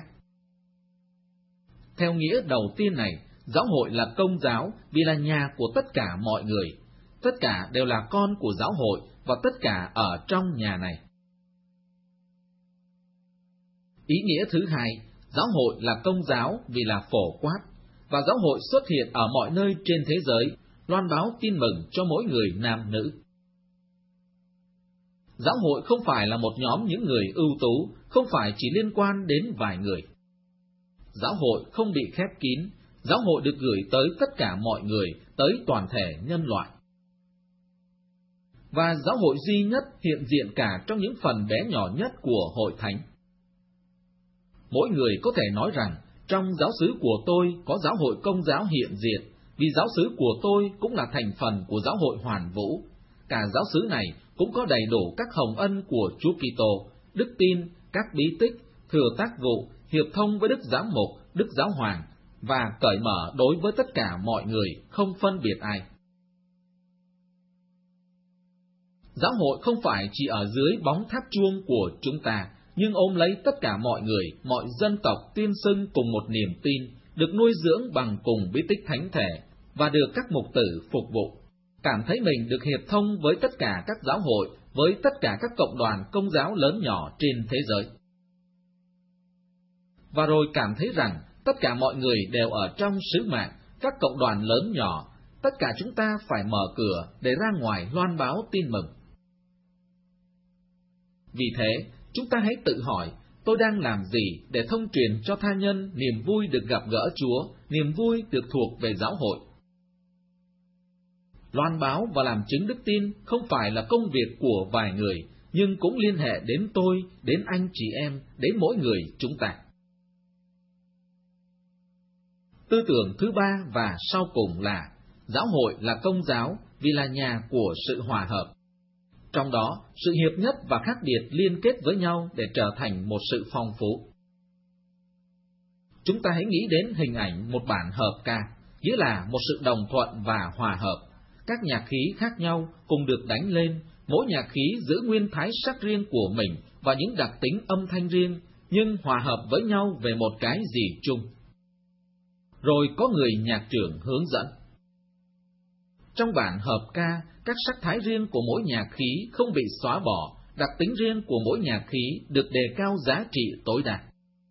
Theo nghĩa đầu tiên này, giáo hội là công giáo vì là nhà của tất cả mọi người. Tất cả đều là con của giáo hội và tất cả ở trong nhà này. Ý nghĩa thứ hai, giáo hội là công giáo vì là phổ quát, và giáo hội xuất hiện ở mọi nơi trên thế giới, loan báo tin mừng cho mỗi người nam nữ. Giáo hội không phải là một nhóm những người ưu tú, không phải chỉ liên quan đến vài người. Giáo hội không bị khép kín, giáo hội được gửi tới tất cả mọi người, tới toàn thể nhân loại. Và giáo hội duy nhất hiện diện cả trong những phần bé nhỏ nhất của hội thánh. Mỗi người có thể nói rằng, trong giáo xứ của tôi có giáo hội công giáo hiện diện, vì giáo xứ của tôi cũng là thành phần của giáo hội hoàn vũ. Cả giáo xứ này cũng có đầy đủ các hồng ân của Chúa Kitô, đức tin, các bí tích, thừa tác vụ, hiệp thông với đức giám mục, đức giáo hoàng, và cởi mở đối với tất cả mọi người, không phân biệt ai. Giáo hội không phải chỉ ở dưới bóng tháp chuông của chúng ta, nhưng ôm lấy tất cả mọi người, mọi dân tộc tuyên xưng cùng một niềm tin, được nuôi dưỡng bằng cùng bí tích thánh thể, và được các mục tử phục vụ. Cảm thấy mình được hiệp thông với tất cả các giáo hội, với tất cả các cộng đoàn công giáo lớn nhỏ trên thế giới. Và rồi cảm thấy rằng tất cả mọi người đều ở trong sứ mạng, các cộng đoàn lớn nhỏ, tất cả chúng ta phải mở cửa để ra ngoài loan báo tin mừng. Vì thế, chúng ta hãy tự hỏi, tôi đang làm gì để thông truyền cho tha nhân niềm vui được gặp gỡ Chúa, niềm vui được thuộc về giáo hội? Loan báo và làm chứng đức tin không phải là công việc của vài người, nhưng cũng liên hệ đến tôi, đến anh chị em, đến mỗi người chúng ta. Tư tưởng thứ ba và sau cùng là, giáo hội là công giáo vì là nhà của sự hòa hợp. Trong đó, sự hiệp nhất và khác biệt liên kết với nhau để trở thành một sự phong phú. Chúng ta hãy nghĩ đến hình ảnh một bản hợp ca, nghĩa là một sự đồng thuận và hòa hợp. Các nhạc khí khác nhau cùng được đánh lên, mỗi nhạc khí giữ nguyên thái sắc riêng của mình và những đặc tính âm thanh riêng, nhưng hòa hợp với nhau về một cái gì chung. Rồi có người nhạc trưởng hướng dẫn. Trong bản hợp ca, các sắc thái riêng của mỗi nhạc khí không bị xóa bỏ, đặc tính riêng của mỗi nhạc khí được đề cao giá trị tối đa.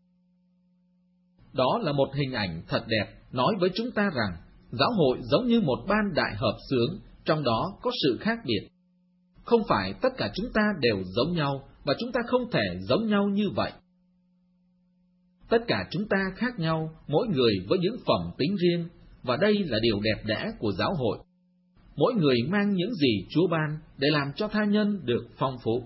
Đó là một hình ảnh thật đẹp, nói với chúng ta rằng, giáo hội giống như một ban đại hợp xướng, trong đó có sự khác biệt. Không phải tất cả chúng ta đều giống nhau, và chúng ta không thể giống nhau như vậy. Tất cả chúng ta khác nhau, mỗi người với những phẩm tính riêng, và đây là điều đẹp đẽ của giáo hội. Mỗi người mang những gì Chúa ban để làm cho tha nhân được phong phú.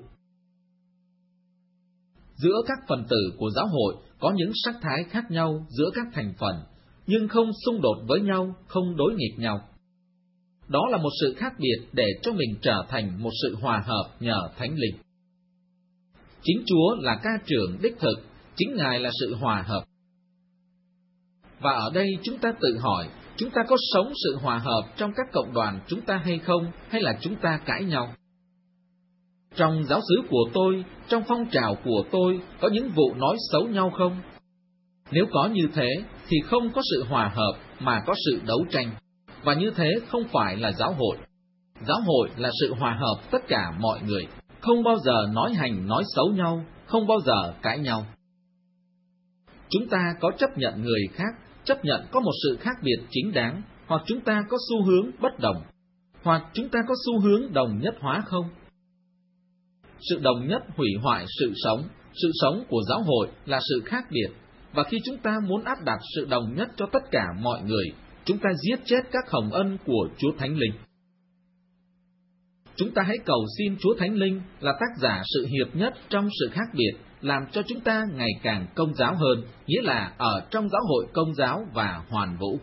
Giữa các phần tử của giáo hội có những sắc thái khác nhau giữa các thành phần, nhưng không xung đột với nhau, không đối nghịch nhau. Đó là một sự khác biệt để cho mình trở thành một sự hòa hợp nhờ Thánh Linh. Chính Chúa là ca trưởng đích thực, chính Ngài là sự hòa hợp. Và ở đây chúng ta tự hỏi, chúng ta có sống sự hòa hợp trong các cộng đoàn chúng ta hay không, hay là chúng ta cãi nhau? trong giáo xứ của tôi, trong phong trào của tôi có những vụ nói xấu nhau không? Nếu có như thế, thì không có sự hòa hợp mà có sự đấu tranh, và như thế không phải là giáo hội. Giáo hội là sự hòa hợp tất cả mọi người, không bao giờ nói hành nói xấu nhau, không bao giờ cãi nhau. Chúng ta có chấp nhận người khác, chấp nhận có một sự khác biệt chính đáng, hoặc chúng ta có xu hướng bất đồng, hoặc chúng ta có xu hướng đồng nhất hóa không? Sự đồng nhất hủy hoại sự sống của giáo hội là sự khác biệt, và khi chúng ta muốn áp đặt sự đồng nhất cho tất cả mọi người, chúng ta giết chết các hồng ân của Chúa Thánh Linh. Chúng ta hãy cầu xin Chúa Thánh Linh là tác giả sự hiệp nhất trong sự khác biệt, làm cho chúng ta ngày càng công giáo hơn, nghĩa là ở trong giáo hội công giáo và hoàn vũ.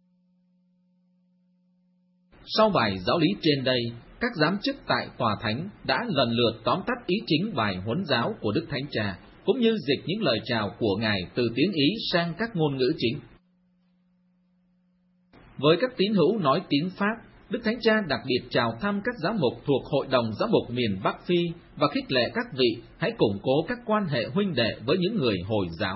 Sau bài giáo lý trên đây, các giám chức tại tòa thánh đã lần lượt tóm tắt ý chính bài huấn giáo của Đức Thánh Cha, cũng như dịch những lời chào của Ngài từ tiếng Ý sang các ngôn ngữ chính. Với các tín hữu nói tiếng Pháp, Đức Thánh Cha đặc biệt chào thăm các giám mục thuộc Hội đồng Giám mục miền Bắc Phi và khích lệ các vị hãy củng cố các quan hệ huynh đệ với những người Hồi giáo.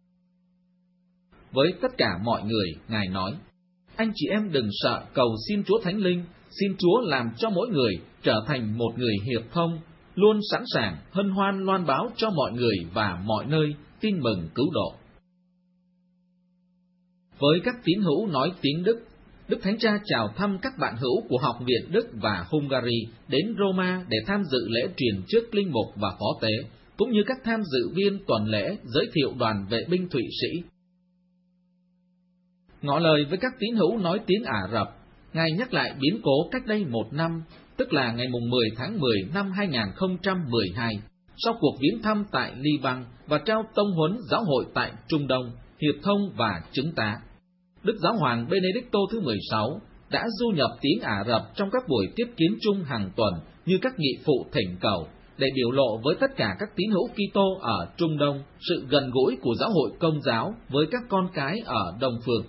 Với tất cả mọi người, Ngài nói, anh chị em đừng sợ cầu xin Chúa Thánh Linh, xin Chúa làm cho mỗi người trở thành một người hiệp thông, luôn sẵn sàng hân hoan loan báo cho mọi người và mọi nơi tin mừng cứu độ. Với các tín hữu nói tiếng Đức, Đức Thánh Cha chào thăm các bạn hữu của Học viện Đức và Hungary đến Roma để tham dự lễ truyền trước linh mục và phó tế, cũng như các tham dự viên tuần lễ giới thiệu đoàn vệ binh Thụy Sĩ. Ngỏ lời với các tín hữu nói tiếng Ả Rập, Ngài nhắc lại biến cố cách đây 1 năm, tức là ngày 10 tháng 10 năm 2012, sau cuộc viếng thăm tại Liban và trao tông huấn giáo hội tại Trung Đông, hiệp thông và chứng tá. Đức Giáo hoàng Benedicto thứ 16 đã du nhập tiếng Ả Rập trong các buổi tiếp kiến chung hàng tuần như các nghị phụ thỉnh cầu, để biểu lộ với tất cả các tín hữu Kitô ở Trung Đông sự gần gũi của giáo hội Công giáo với các con cái ở Đông phương.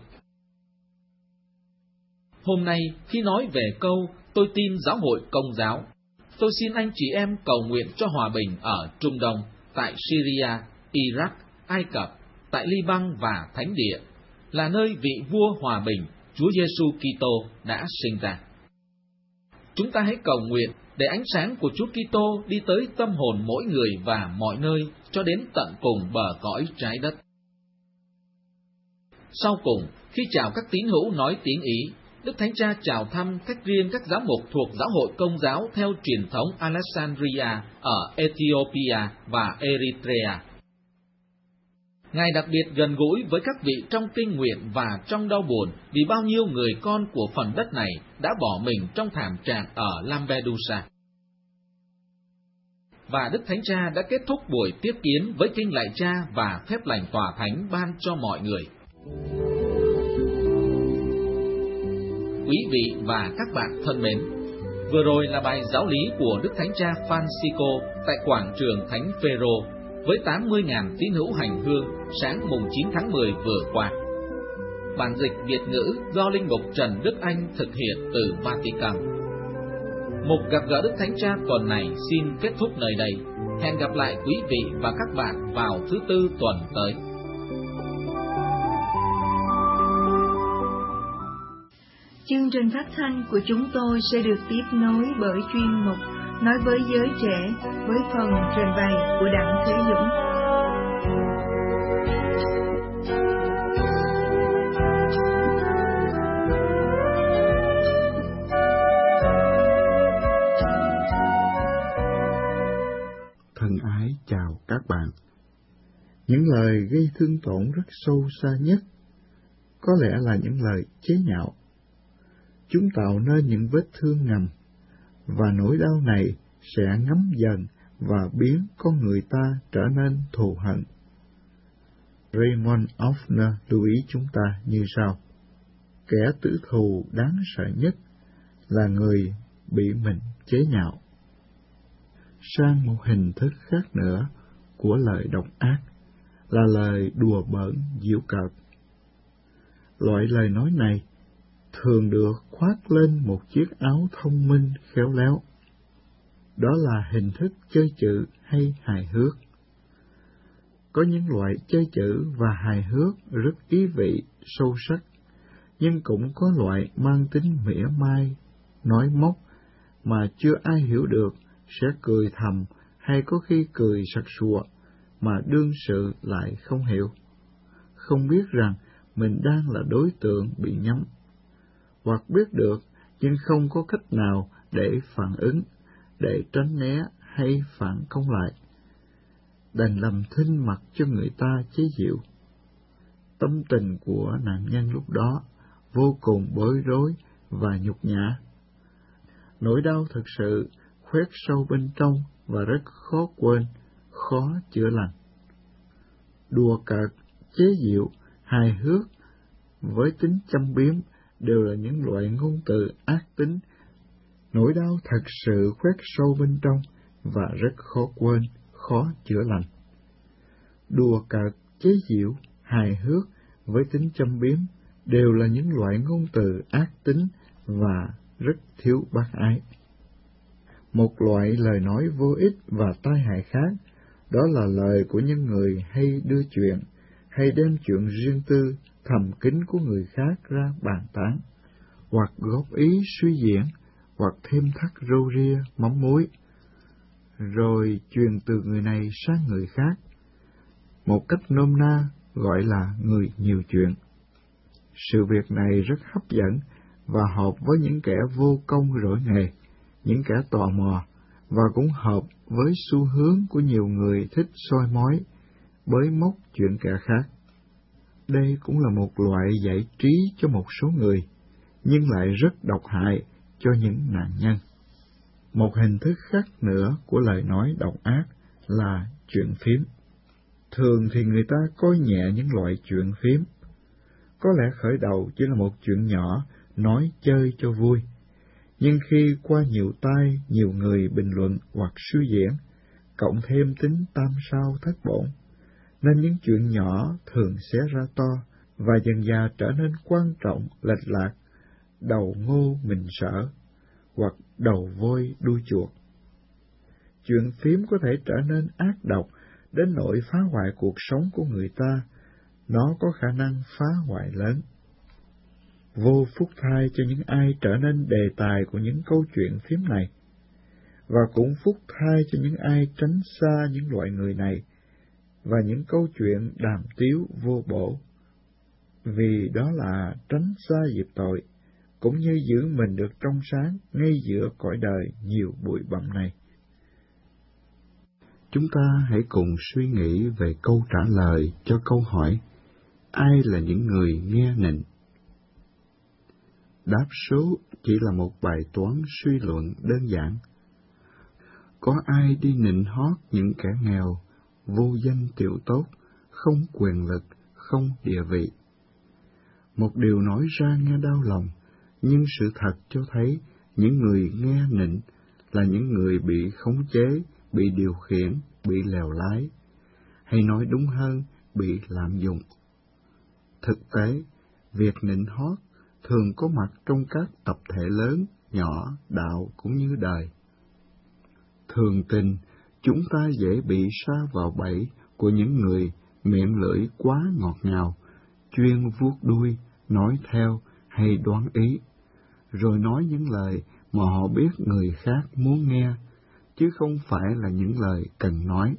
Hôm nay, khi nói về câu tôi tin giáo hội Công giáo, tôi xin anh chị em cầu nguyện cho hòa bình ở Trung Đông, tại Syria, Iraq, Ai Cập, tại Liban và Thánh Địa, là nơi vị vua hòa bình, Chúa Giêsu Kitô đã sinh ra. Chúng ta hãy cầu nguyện để ánh sáng của Chúa Kitô đi tới tâm hồn mỗi người và mọi nơi cho đến tận cùng bờ cõi trái đất. Sau cùng, khi chào các tín hữu nói tiếng Ý, Đức Thánh Cha chào thăm cách riêng các giám mục thuộc giáo hội Công giáo theo truyền thống Alexandria ở Ethiopia và Eritrea. Ngài đặc biệt gần gũi với các vị trong kinh nguyện và trong đau buồn vì bao nhiêu người con của phần đất này đã bỏ mình trong thảm trạng ở Lampedusa. Và Đức Thánh Cha đã kết thúc buổi tiếp kiến với kinh lạy Cha và phép lành tòa thánh ban cho mọi người. Quý vị và các bạn thân mến, vừa rồi là bài giáo lý của Đức Thánh Cha Francisco tại quảng trường Thánh Phêrô với 80.000 tín hữu hành hương sáng mùng 9 tháng 10 vừa qua. Bản dịch Việt ngữ do Linh mục Trần Đức Anh thực hiện từ Vatican. Mục gặp gỡ Đức Thánh Cha tuần này xin kết thúc nơi đây. Hẹn gặp lại quý vị và các bạn vào thứ Tư tuần tới. Chương trình phát thanh của chúng tôi sẽ được tiếp nối bởi chuyên mục Nói với giới trẻ với phần trình bày của Đặng Thế Dũng. Thân ái chào các bạn. Những lời gây thương tổn rất sâu xa nhất có lẽ là những lời chế nhạo. Chúng tạo nên những vết thương ngầm, và nỗi đau này sẽ ngấm dần và biến con người ta trở nên thù hận. Raymond Offner lưu ý chúng ta như sau: kẻ tử thù đáng sợ nhất là người bị mình chế nhạo. Sang một hình thức khác nữa của lời độc ác là lời đùa bỡn giễu cợt. Loại lời nói này thường được khoác lên một chiếc áo thông minh khéo léo. đó là hình thức chơi chữ hay hài hước. Có những loại chơi chữ và hài hước rất ý vị, sâu sắc, nhưng cũng có loại mang tính mỉa mai, nói móc, mà chưa ai hiểu được, sẽ cười thầm hay có khi cười sặc sụa, mà đương sự lại không hiểu, không biết rằng mình đang là đối tượng bị nhắm, hoặc biết được nhưng không có cách nào để phản ứng, để tránh né hay phản công lại, đành làm thinh mặt cho người ta chế giễu. Tâm tình của nạn nhân lúc đó vô cùng bối rối và nhục nhã. Nỗi đau thực sự khoét sâu bên trong và rất khó quên, khó chữa lành. Đùa cợt, chế giễu, hài hước với tính châm biếm đều là những loại ngôn từ ác tính. Nỗi đau thật sự khoét sâu bên trong và rất khó quên, khó chữa lành. Đùa cợt, chế giễu, hài hước với tính châm biếm đều là những loại ngôn từ ác tính và rất thiếu bác ái. Một loại lời nói vô ích và tai hại khác, đó là lời của những người hay đưa chuyện, hay đem chuyện riêng tư, thầm kín của người khác ra bàn tán, hoặc góp ý suy diễn, hoặc thêm thắt râu ria, mắm muối, rồi truyền từ người này sang người khác. Một cách nôm na gọi là người nhiều chuyện. Sự việc này rất hấp dẫn và hợp với những kẻ vô công rỗi nghề, những kẻ tò mò, và cũng hợp với xu hướng của nhiều người thích soi mói, bới móc chuyện kẻ khác. Đây cũng là một loại giải trí cho một số người, nhưng lại rất độc hại cho những nạn nhân. Một hình thức khác nữa của lời nói độc ác là chuyện phím. Thường thì người ta coi nhẹ những loại chuyện phím. Có lẽ khởi đầu chỉ là một chuyện nhỏ, nói chơi cho vui. Nhưng khi qua nhiều tai, nhiều người bình luận hoặc suy diễn, cộng thêm tính tam sao thất bổn, nên những chuyện nhỏ thường xé ra to và dần dà trở nên quan trọng, lệch lạc, đầu ngô mình sở, hoặc đầu voi đuôi chuột. Chuyện phím có thể trở nên ác độc đến nỗi phá hoại cuộc sống của người ta. Nó có khả năng phá hoại lớn. Vô phúc thai cho những ai trở nên đề tài của những câu chuyện phím này, và cũng phúc thai cho những ai tránh xa những loại người này và những câu chuyện đàm tiếu vô bổ, vì đó là tránh xa dịp tội, cũng như giữ mình được trong sáng ngay giữa cõi đời nhiều bụi bặm này. Chúng ta hãy cùng suy nghĩ về câu trả lời cho câu hỏi: ai là những người nghe nịnh? Đáp số chỉ là một bài toán suy luận đơn giản. Có ai đi nịnh hót những kẻ nghèo, vô danh tiểu tốt, không quyền lực, không địa vị? Một điều nói ra nghe đau lòng, nhưng sự thật cho thấy những người nghe nịnh là những người bị khống chế, bị điều khiển, bị lèo lái, hay nói đúng hơn, bị lạm dụng. Thực tế, việc nịnh hót thường có mặt trong các tập thể lớn, nhỏ, đạo cũng như đời. Thường tình, chúng ta dễ bị sa vào bẫy của những người miệng lưỡi quá ngọt ngào, chuyên vuốt đuôi, nói theo hay đoán ý, rồi nói những lời mà họ biết người khác muốn nghe, chứ không phải là những lời cần nói.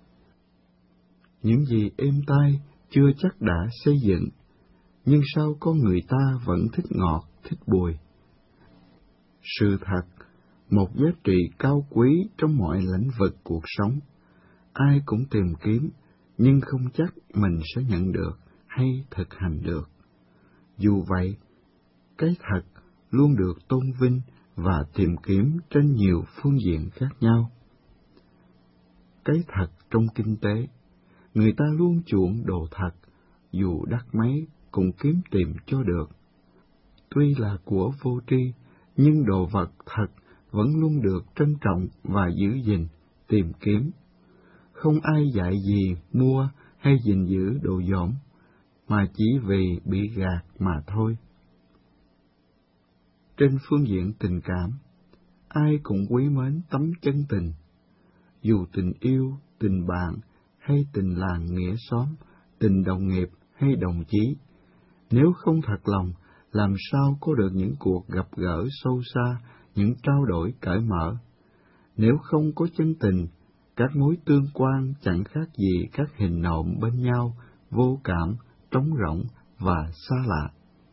Những gì êm tai chưa chắc đã xây dựng, nhưng sao con người ta vẫn thích ngọt, thích bùi. Sự thật, một giá trị cao quý trong mọi lĩnh vực cuộc sống, ai cũng tìm kiếm, nhưng không chắc mình sẽ nhận được hay thực hành được. Dù vậy, cái thật luôn được tôn vinh và tìm kiếm trên nhiều phương diện khác nhau. Cái thật trong kinh tế, người ta luôn chuộng đồ thật, dù đắt mấy cũng kiếm tìm cho được. Tuy là của vô tri, nhưng đồ vật thật vẫn luôn được trân trọng và giữ gìn, tìm kiếm. Không ai dạy gì mua hay gìn giữ đồ dỏm, mà chỉ vì bị gạt mà thôi. Trên phương diện tình cảm, ai cũng quý mến tấm chân tình. Dù tình yêu, tình bạn hay tình làng nghĩa xóm, tình đồng nghiệp hay đồng chí, nếu không thật lòng, làm sao có được những cuộc gặp gỡ sâu xa, những trao đổi cởi mở? Nếu không có chân tình, các mối tương quan chẳng khác gì các hình nộm bên nhau, vô cảm, trống rỗng và xa lạ.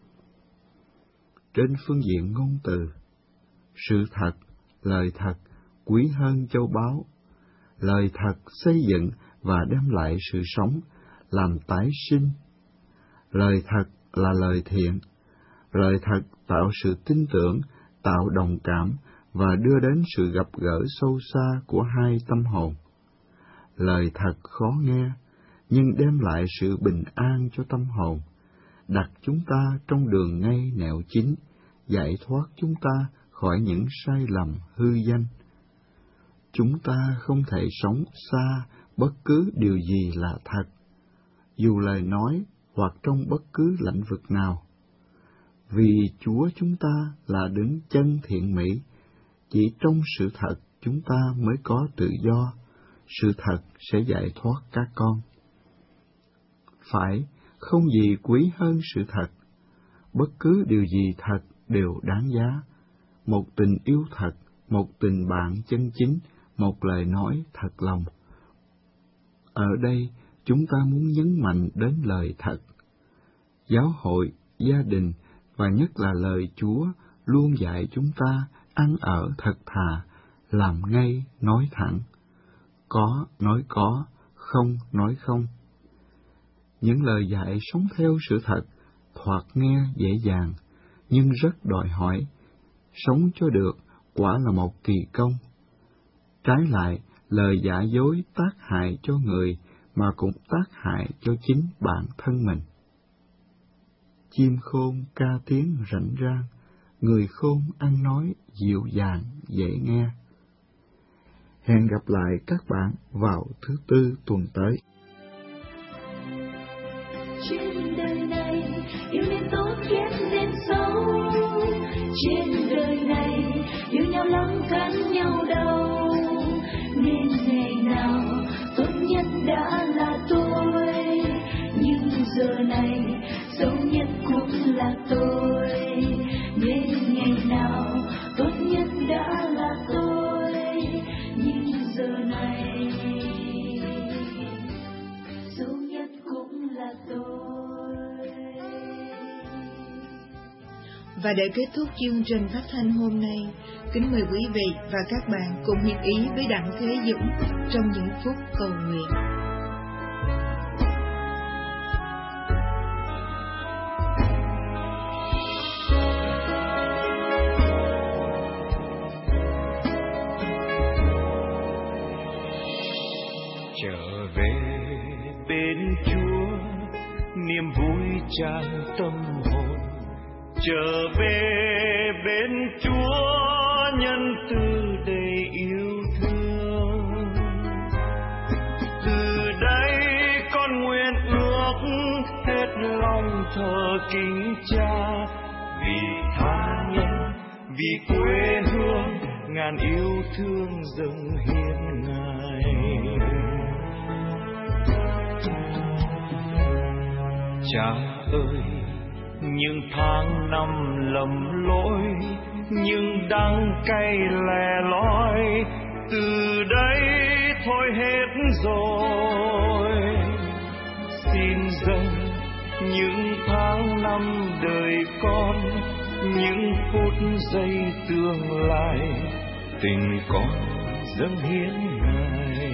Trên phương diện ngôn từ, sự thật, lời thật quý hơn châu báu. Lời thật xây dựng và đem lại sự sống, làm tái sinh. Lời thật là lời thiện. Lời thật tạo sự tin tưởng, tạo đồng cảm và đưa đến sự gặp gỡ sâu xa của hai tâm hồn. Lời thật khó nghe, nhưng đem lại sự bình an cho tâm hồn, đặt chúng ta trong đường ngay nẻo chính, giải thoát chúng ta khỏi những sai lầm hư danh. Chúng ta không thể sống xa bất cứ điều gì là thật, dù lời nói hoặc trong bất cứ lĩnh vực nào. Vì Chúa chúng ta là đấng chân thiện mỹ, chỉ trong sự thật chúng ta mới có tự do, sự thật sẽ giải thoát các con. Phải, không gì quý hơn sự thật, bất cứ điều gì thật đều đáng giá. Một tình yêu thật, một tình bạn chân chính, một lời nói thật lòng. Ở đây, chúng ta muốn nhấn mạnh đến lời thật. Giáo hội, gia đình và nhất là lời Chúa luôn dạy chúng ta ăn ở thật thà, làm ngay nói thẳng, có nói có, không nói không. Những lời dạy sống theo sự thật thoạt nghe dễ dàng, nhưng rất đòi hỏi. Sống cho được quả là một kỳ công. Trái lại, lời giả dối tác hại cho người mà cũng tác hại cho chính bản thân mình. Chim khôn ca tiếng rảnh rang, người khôn ăn nói dịu dàng dễ nghe. Hẹn gặp lại các bạn vào thứ Tư tuần tới. Trên đời này yêu nên tốt ghét nên xấu, trên đời này yêu nhau lắm cắn nhau đau, nên ngày nào tốt nhất đã là tôi, nhưng giờ này xấu nhất cũng là tôi, nên ngày nào tốt nhất đã là tôi, nhưng giờ này xấu nhất cũng là tôi. Và để kết thúc chương trình phát thanh hôm nay, kính mời quý vị và các bạn cùng hiệp ý với Đặng Thế Dũng trong những phút cầu nguyện. Trở về bên Chúa, niềm vui tràn tâm hồn. Trở về bên Chúa, nhân từ đầy yêu thương. Từ đây con nguyện ước hết lòng thờ kính Cha, vì tha nhân, vì quê hương, ngàn yêu thương dâng hiến Ngài. Cha ơi, những tháng năm lầm lỗi, những đắng cay lẻ loi, từ đây thôi hết rồi. Xin dâng những tháng năm đời con, những phút giây tương lai, tình con dâng hiến Ngài.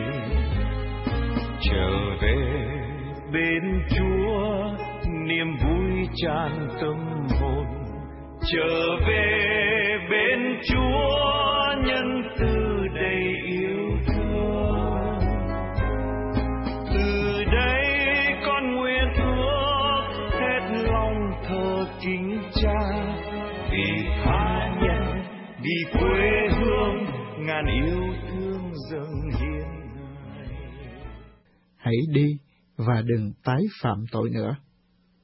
Trở về bên Chúa, niềm vui tràn tâm hồn. Trở về bên Chúa, nhân từ đầy yêu thương. Từ đây con nguyện ước hết lòng thờ kính Cha, vì tha nhân, vì quê hương, ngàn yêu thương dâng hiến Ngài. Hãy đi và đừng tái phạm tội nữa.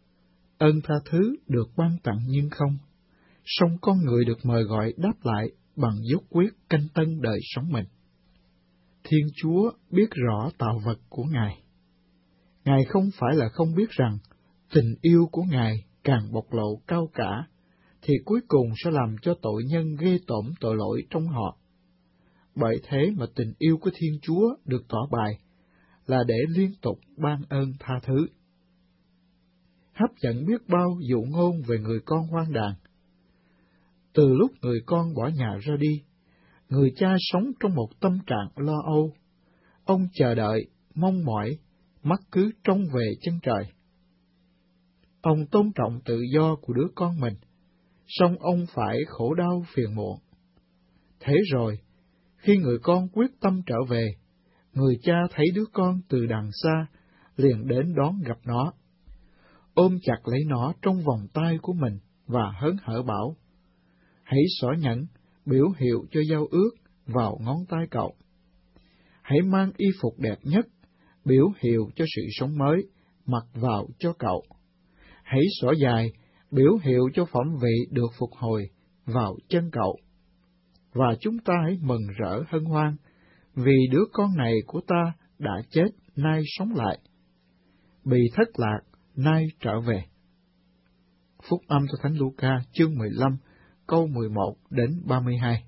Ơn tha thứ được ban tặng nhưng không, song con người được mời gọi đáp lại bằng dốc quyết canh tân đời sống mình. Thiên Chúa biết rõ tạo vật của Ngài. Ngài không phải là không biết rằng tình yêu của Ngài càng bộc lộ cao cả, thì cuối cùng sẽ làm cho tội nhân ghê tởm tội lỗi trong họ. Bởi thế mà tình yêu của Thiên Chúa được tỏ bày là để liên tục ban ơn tha thứ. Hấp dẫn biết bao dụ ngôn về người con hoang đàn. Từ lúc người con bỏ nhà ra đi, người cha sống trong một tâm trạng lo âu. Ông chờ đợi, mong mỏi, mắt cứ trông về chân trời. Ông tôn trọng tự do của đứa con mình, song ông phải khổ đau phiền muộn. Thế rồi, khi người con quyết tâm trở về, người cha thấy đứa con từ đằng xa, liền đến đón gặp nó, ôm chặt lấy nó trong vòng tay của mình và hớn hở bảo: hãy xỏ nhẫn, biểu hiệu cho giao ước vào ngón tay cậu. Hãy mang y phục đẹp nhất, biểu hiệu cho sự sống mới, mặc vào cho cậu. Hãy xỏ dài, biểu hiệu cho phẩm vị được phục hồi, vào chân cậu. Và chúng ta hãy mừng rỡ hân hoan, vì đứa con này của ta đã chết, nay sống lại, bị thất lạc, nay trở về. Phúc âm cho Thánh Luca chương 15, câu 11 đến 32.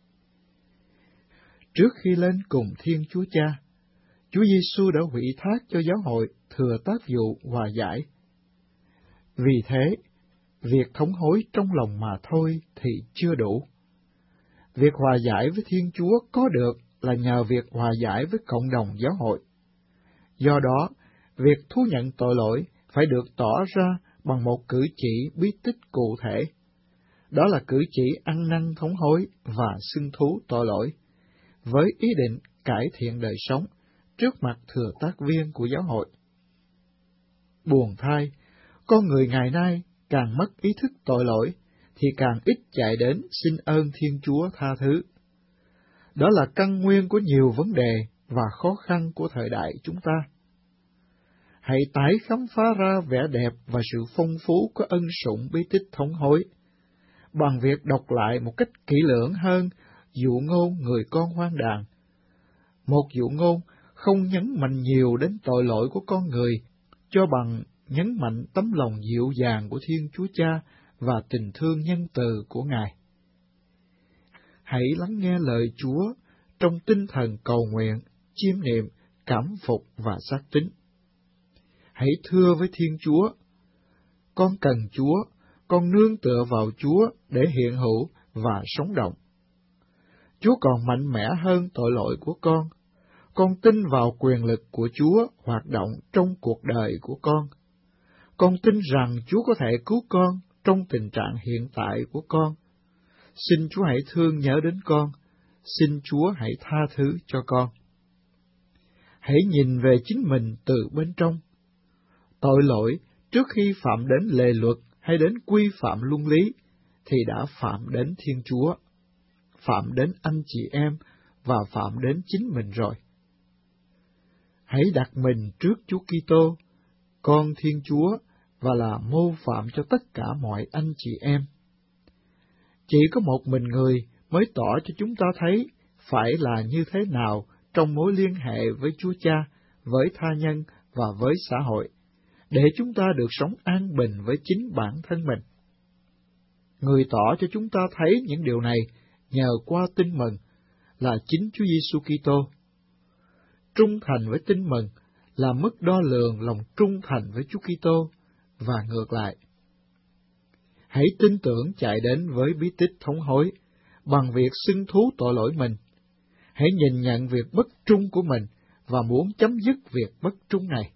Trước khi lên cùng Thiên Chúa Cha, Chúa Giêsu đã ủy thác cho giáo hội thừa tác vụ hòa giải. Vì thế, việc thống hối trong lòng mà thôi thì chưa đủ. Việc hòa giải với Thiên Chúa có được là nhờ việc hòa giải với cộng đồng giáo hội. Do đó, việc thú nhận tội lỗi phải được tỏ ra bằng một cử chỉ bí tích cụ thể. Đó là cử chỉ ăn năn thống hối và xưng thú tội lỗi, với ý định cải thiện đời sống trước mặt thừa tác viên của giáo hội. Buồn thay, con người ngày nay càng mất ý thức tội lỗi, thì càng ít chạy đến xin ơn Thiên Chúa tha thứ. Đó là căn nguyên của nhiều vấn đề và khó khăn của thời đại chúng ta. Hãy tái khám phá ra vẻ đẹp và sự phong phú của ân sủng bí tích thống hối, bằng việc đọc lại một cách kỹ lưỡng hơn dụ ngôn người con hoang đàn. Một dụ ngôn không nhấn mạnh nhiều đến tội lỗi của con người, cho bằng nhấn mạnh tấm lòng dịu dàng của Thiên Chúa Cha và tình thương nhân từ của Ngài. Hãy lắng nghe lời Chúa trong tinh thần cầu nguyện, chiêm niệm, cảm phục và xác tín. Hãy thưa với Thiên Chúa: con cần Chúa, con nương tựa vào Chúa để hiện hữu và sống động. Chúa còn mạnh mẽ hơn tội lỗi của con tin vào quyền lực của Chúa hoạt động trong cuộc đời của con. Con tin rằng Chúa có thể cứu con trong tình trạng hiện tại của con. Xin Chúa hãy thương nhớ đến con, xin Chúa hãy tha thứ cho con. Hãy nhìn về chính mình từ bên trong. Tội lỗi trước khi phạm đến lề luật hay đến quy phạm luân lý, thì đã phạm đến Thiên Chúa, phạm đến anh chị em và phạm đến chính mình rồi. Hãy đặt mình trước Chúa Kitô, con Thiên Chúa, và là mô phạm cho tất cả mọi anh chị em. Chỉ có một mình Người mới tỏ cho chúng ta thấy phải là như thế nào trong mối liên hệ với Chúa Cha, với tha nhân và với xã hội, để chúng ta được sống an bình với chính bản thân mình. Người tỏ cho chúng ta thấy những điều này nhờ qua tin mừng là chính Chúa Giêsu Kitô. Trung thành với tin mừng là mức đo lường lòng trung thành với Chúa Kitô, và ngược lại. Hãy tin tưởng chạy đến với bí tích thống hối bằng việc xưng thú tội lỗi mình. Hãy nhìn nhận việc bất trung của mình và muốn chấm dứt việc bất trung này.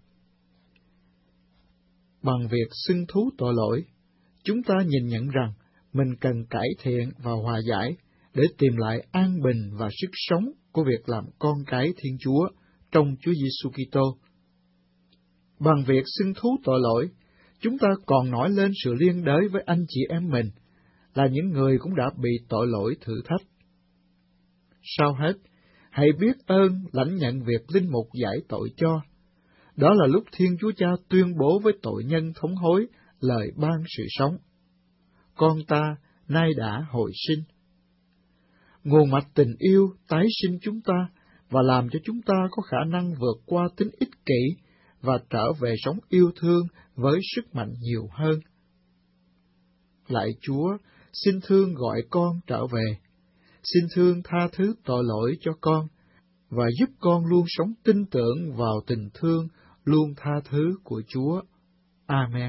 Bằng việc xưng thú tội lỗi, chúng ta nhìn nhận rằng mình cần cải thiện và hòa giải để tìm lại an bình và sức sống của việc làm con cái Thiên Chúa trong Chúa Giêsu Kitô. Bằng việc xưng thú tội lỗi, chúng ta còn nổi lên sự liên đới với anh chị em mình, là những người cũng đã bị tội lỗi thử thách. Sau hết, hãy biết ơn lãnh nhận việc linh mục giải tội cho. Đó là lúc Thiên Chúa Cha tuyên bố với tội nhân thống hối lời ban sự sống: con ta nay đã hồi sinh. nguồn mạch tình yêu tái sinh chúng ta và làm cho chúng ta có khả năng vượt qua tính ích kỷ và trở về sống yêu thương với sức mạnh nhiều hơn. Lạy Chúa, xin thương gọi con trở về, xin thương tha thứ tội lỗi cho con, và giúp con luôn sống tin tưởng vào tình thương luôn tha thứ của Chúa. Amen.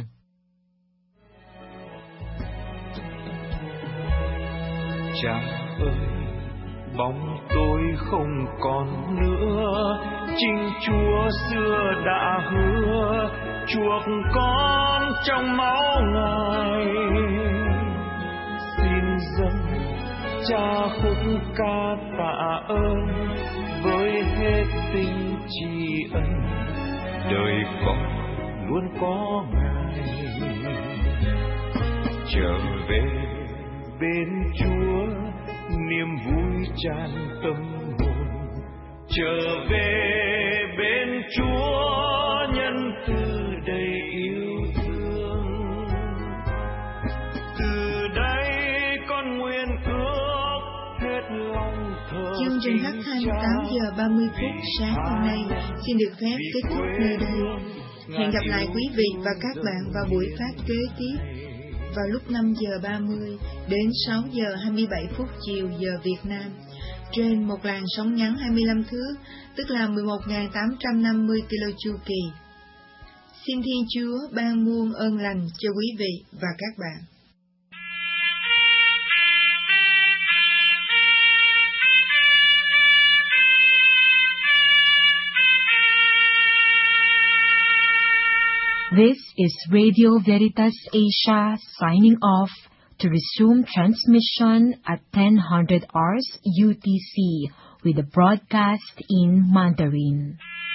Cha ơi, bóng tôi không còn nữa, chính Chúa xưa đã hứa chuộc con trong máu Ngài. Xin dâng Cha khúc ca tạ ơn với hết tình tri ân, đời con luôn có Ngài. Trở về bên Chúa, niềm vui tràn tâm hồn. Trở về bên Chúa, nhân từ đầy yêu thương. Từ đây con nguyện ước hết lòng thờ Chương trình phát thanh 8 giờ 30 phút sáng hôm nay xin được phép kết thúc nơi đây. Hẹn gặp lại quý vị và các bạn vào buổi phát kế tiếp vào lúc 5 giờ 30 đến 6 giờ 27 phút chiều giờ Việt Nam trên một làn sóng ngắn 25 thước, tức là 11.850 kilo chu kỳ. Xin Thiên Chúa ban muôn ơn lành cho quý vị và các bạn. This is Radio Veritas Asia signing off to resume transmission at 10:00 hours UTC with the broadcast in Mandarin.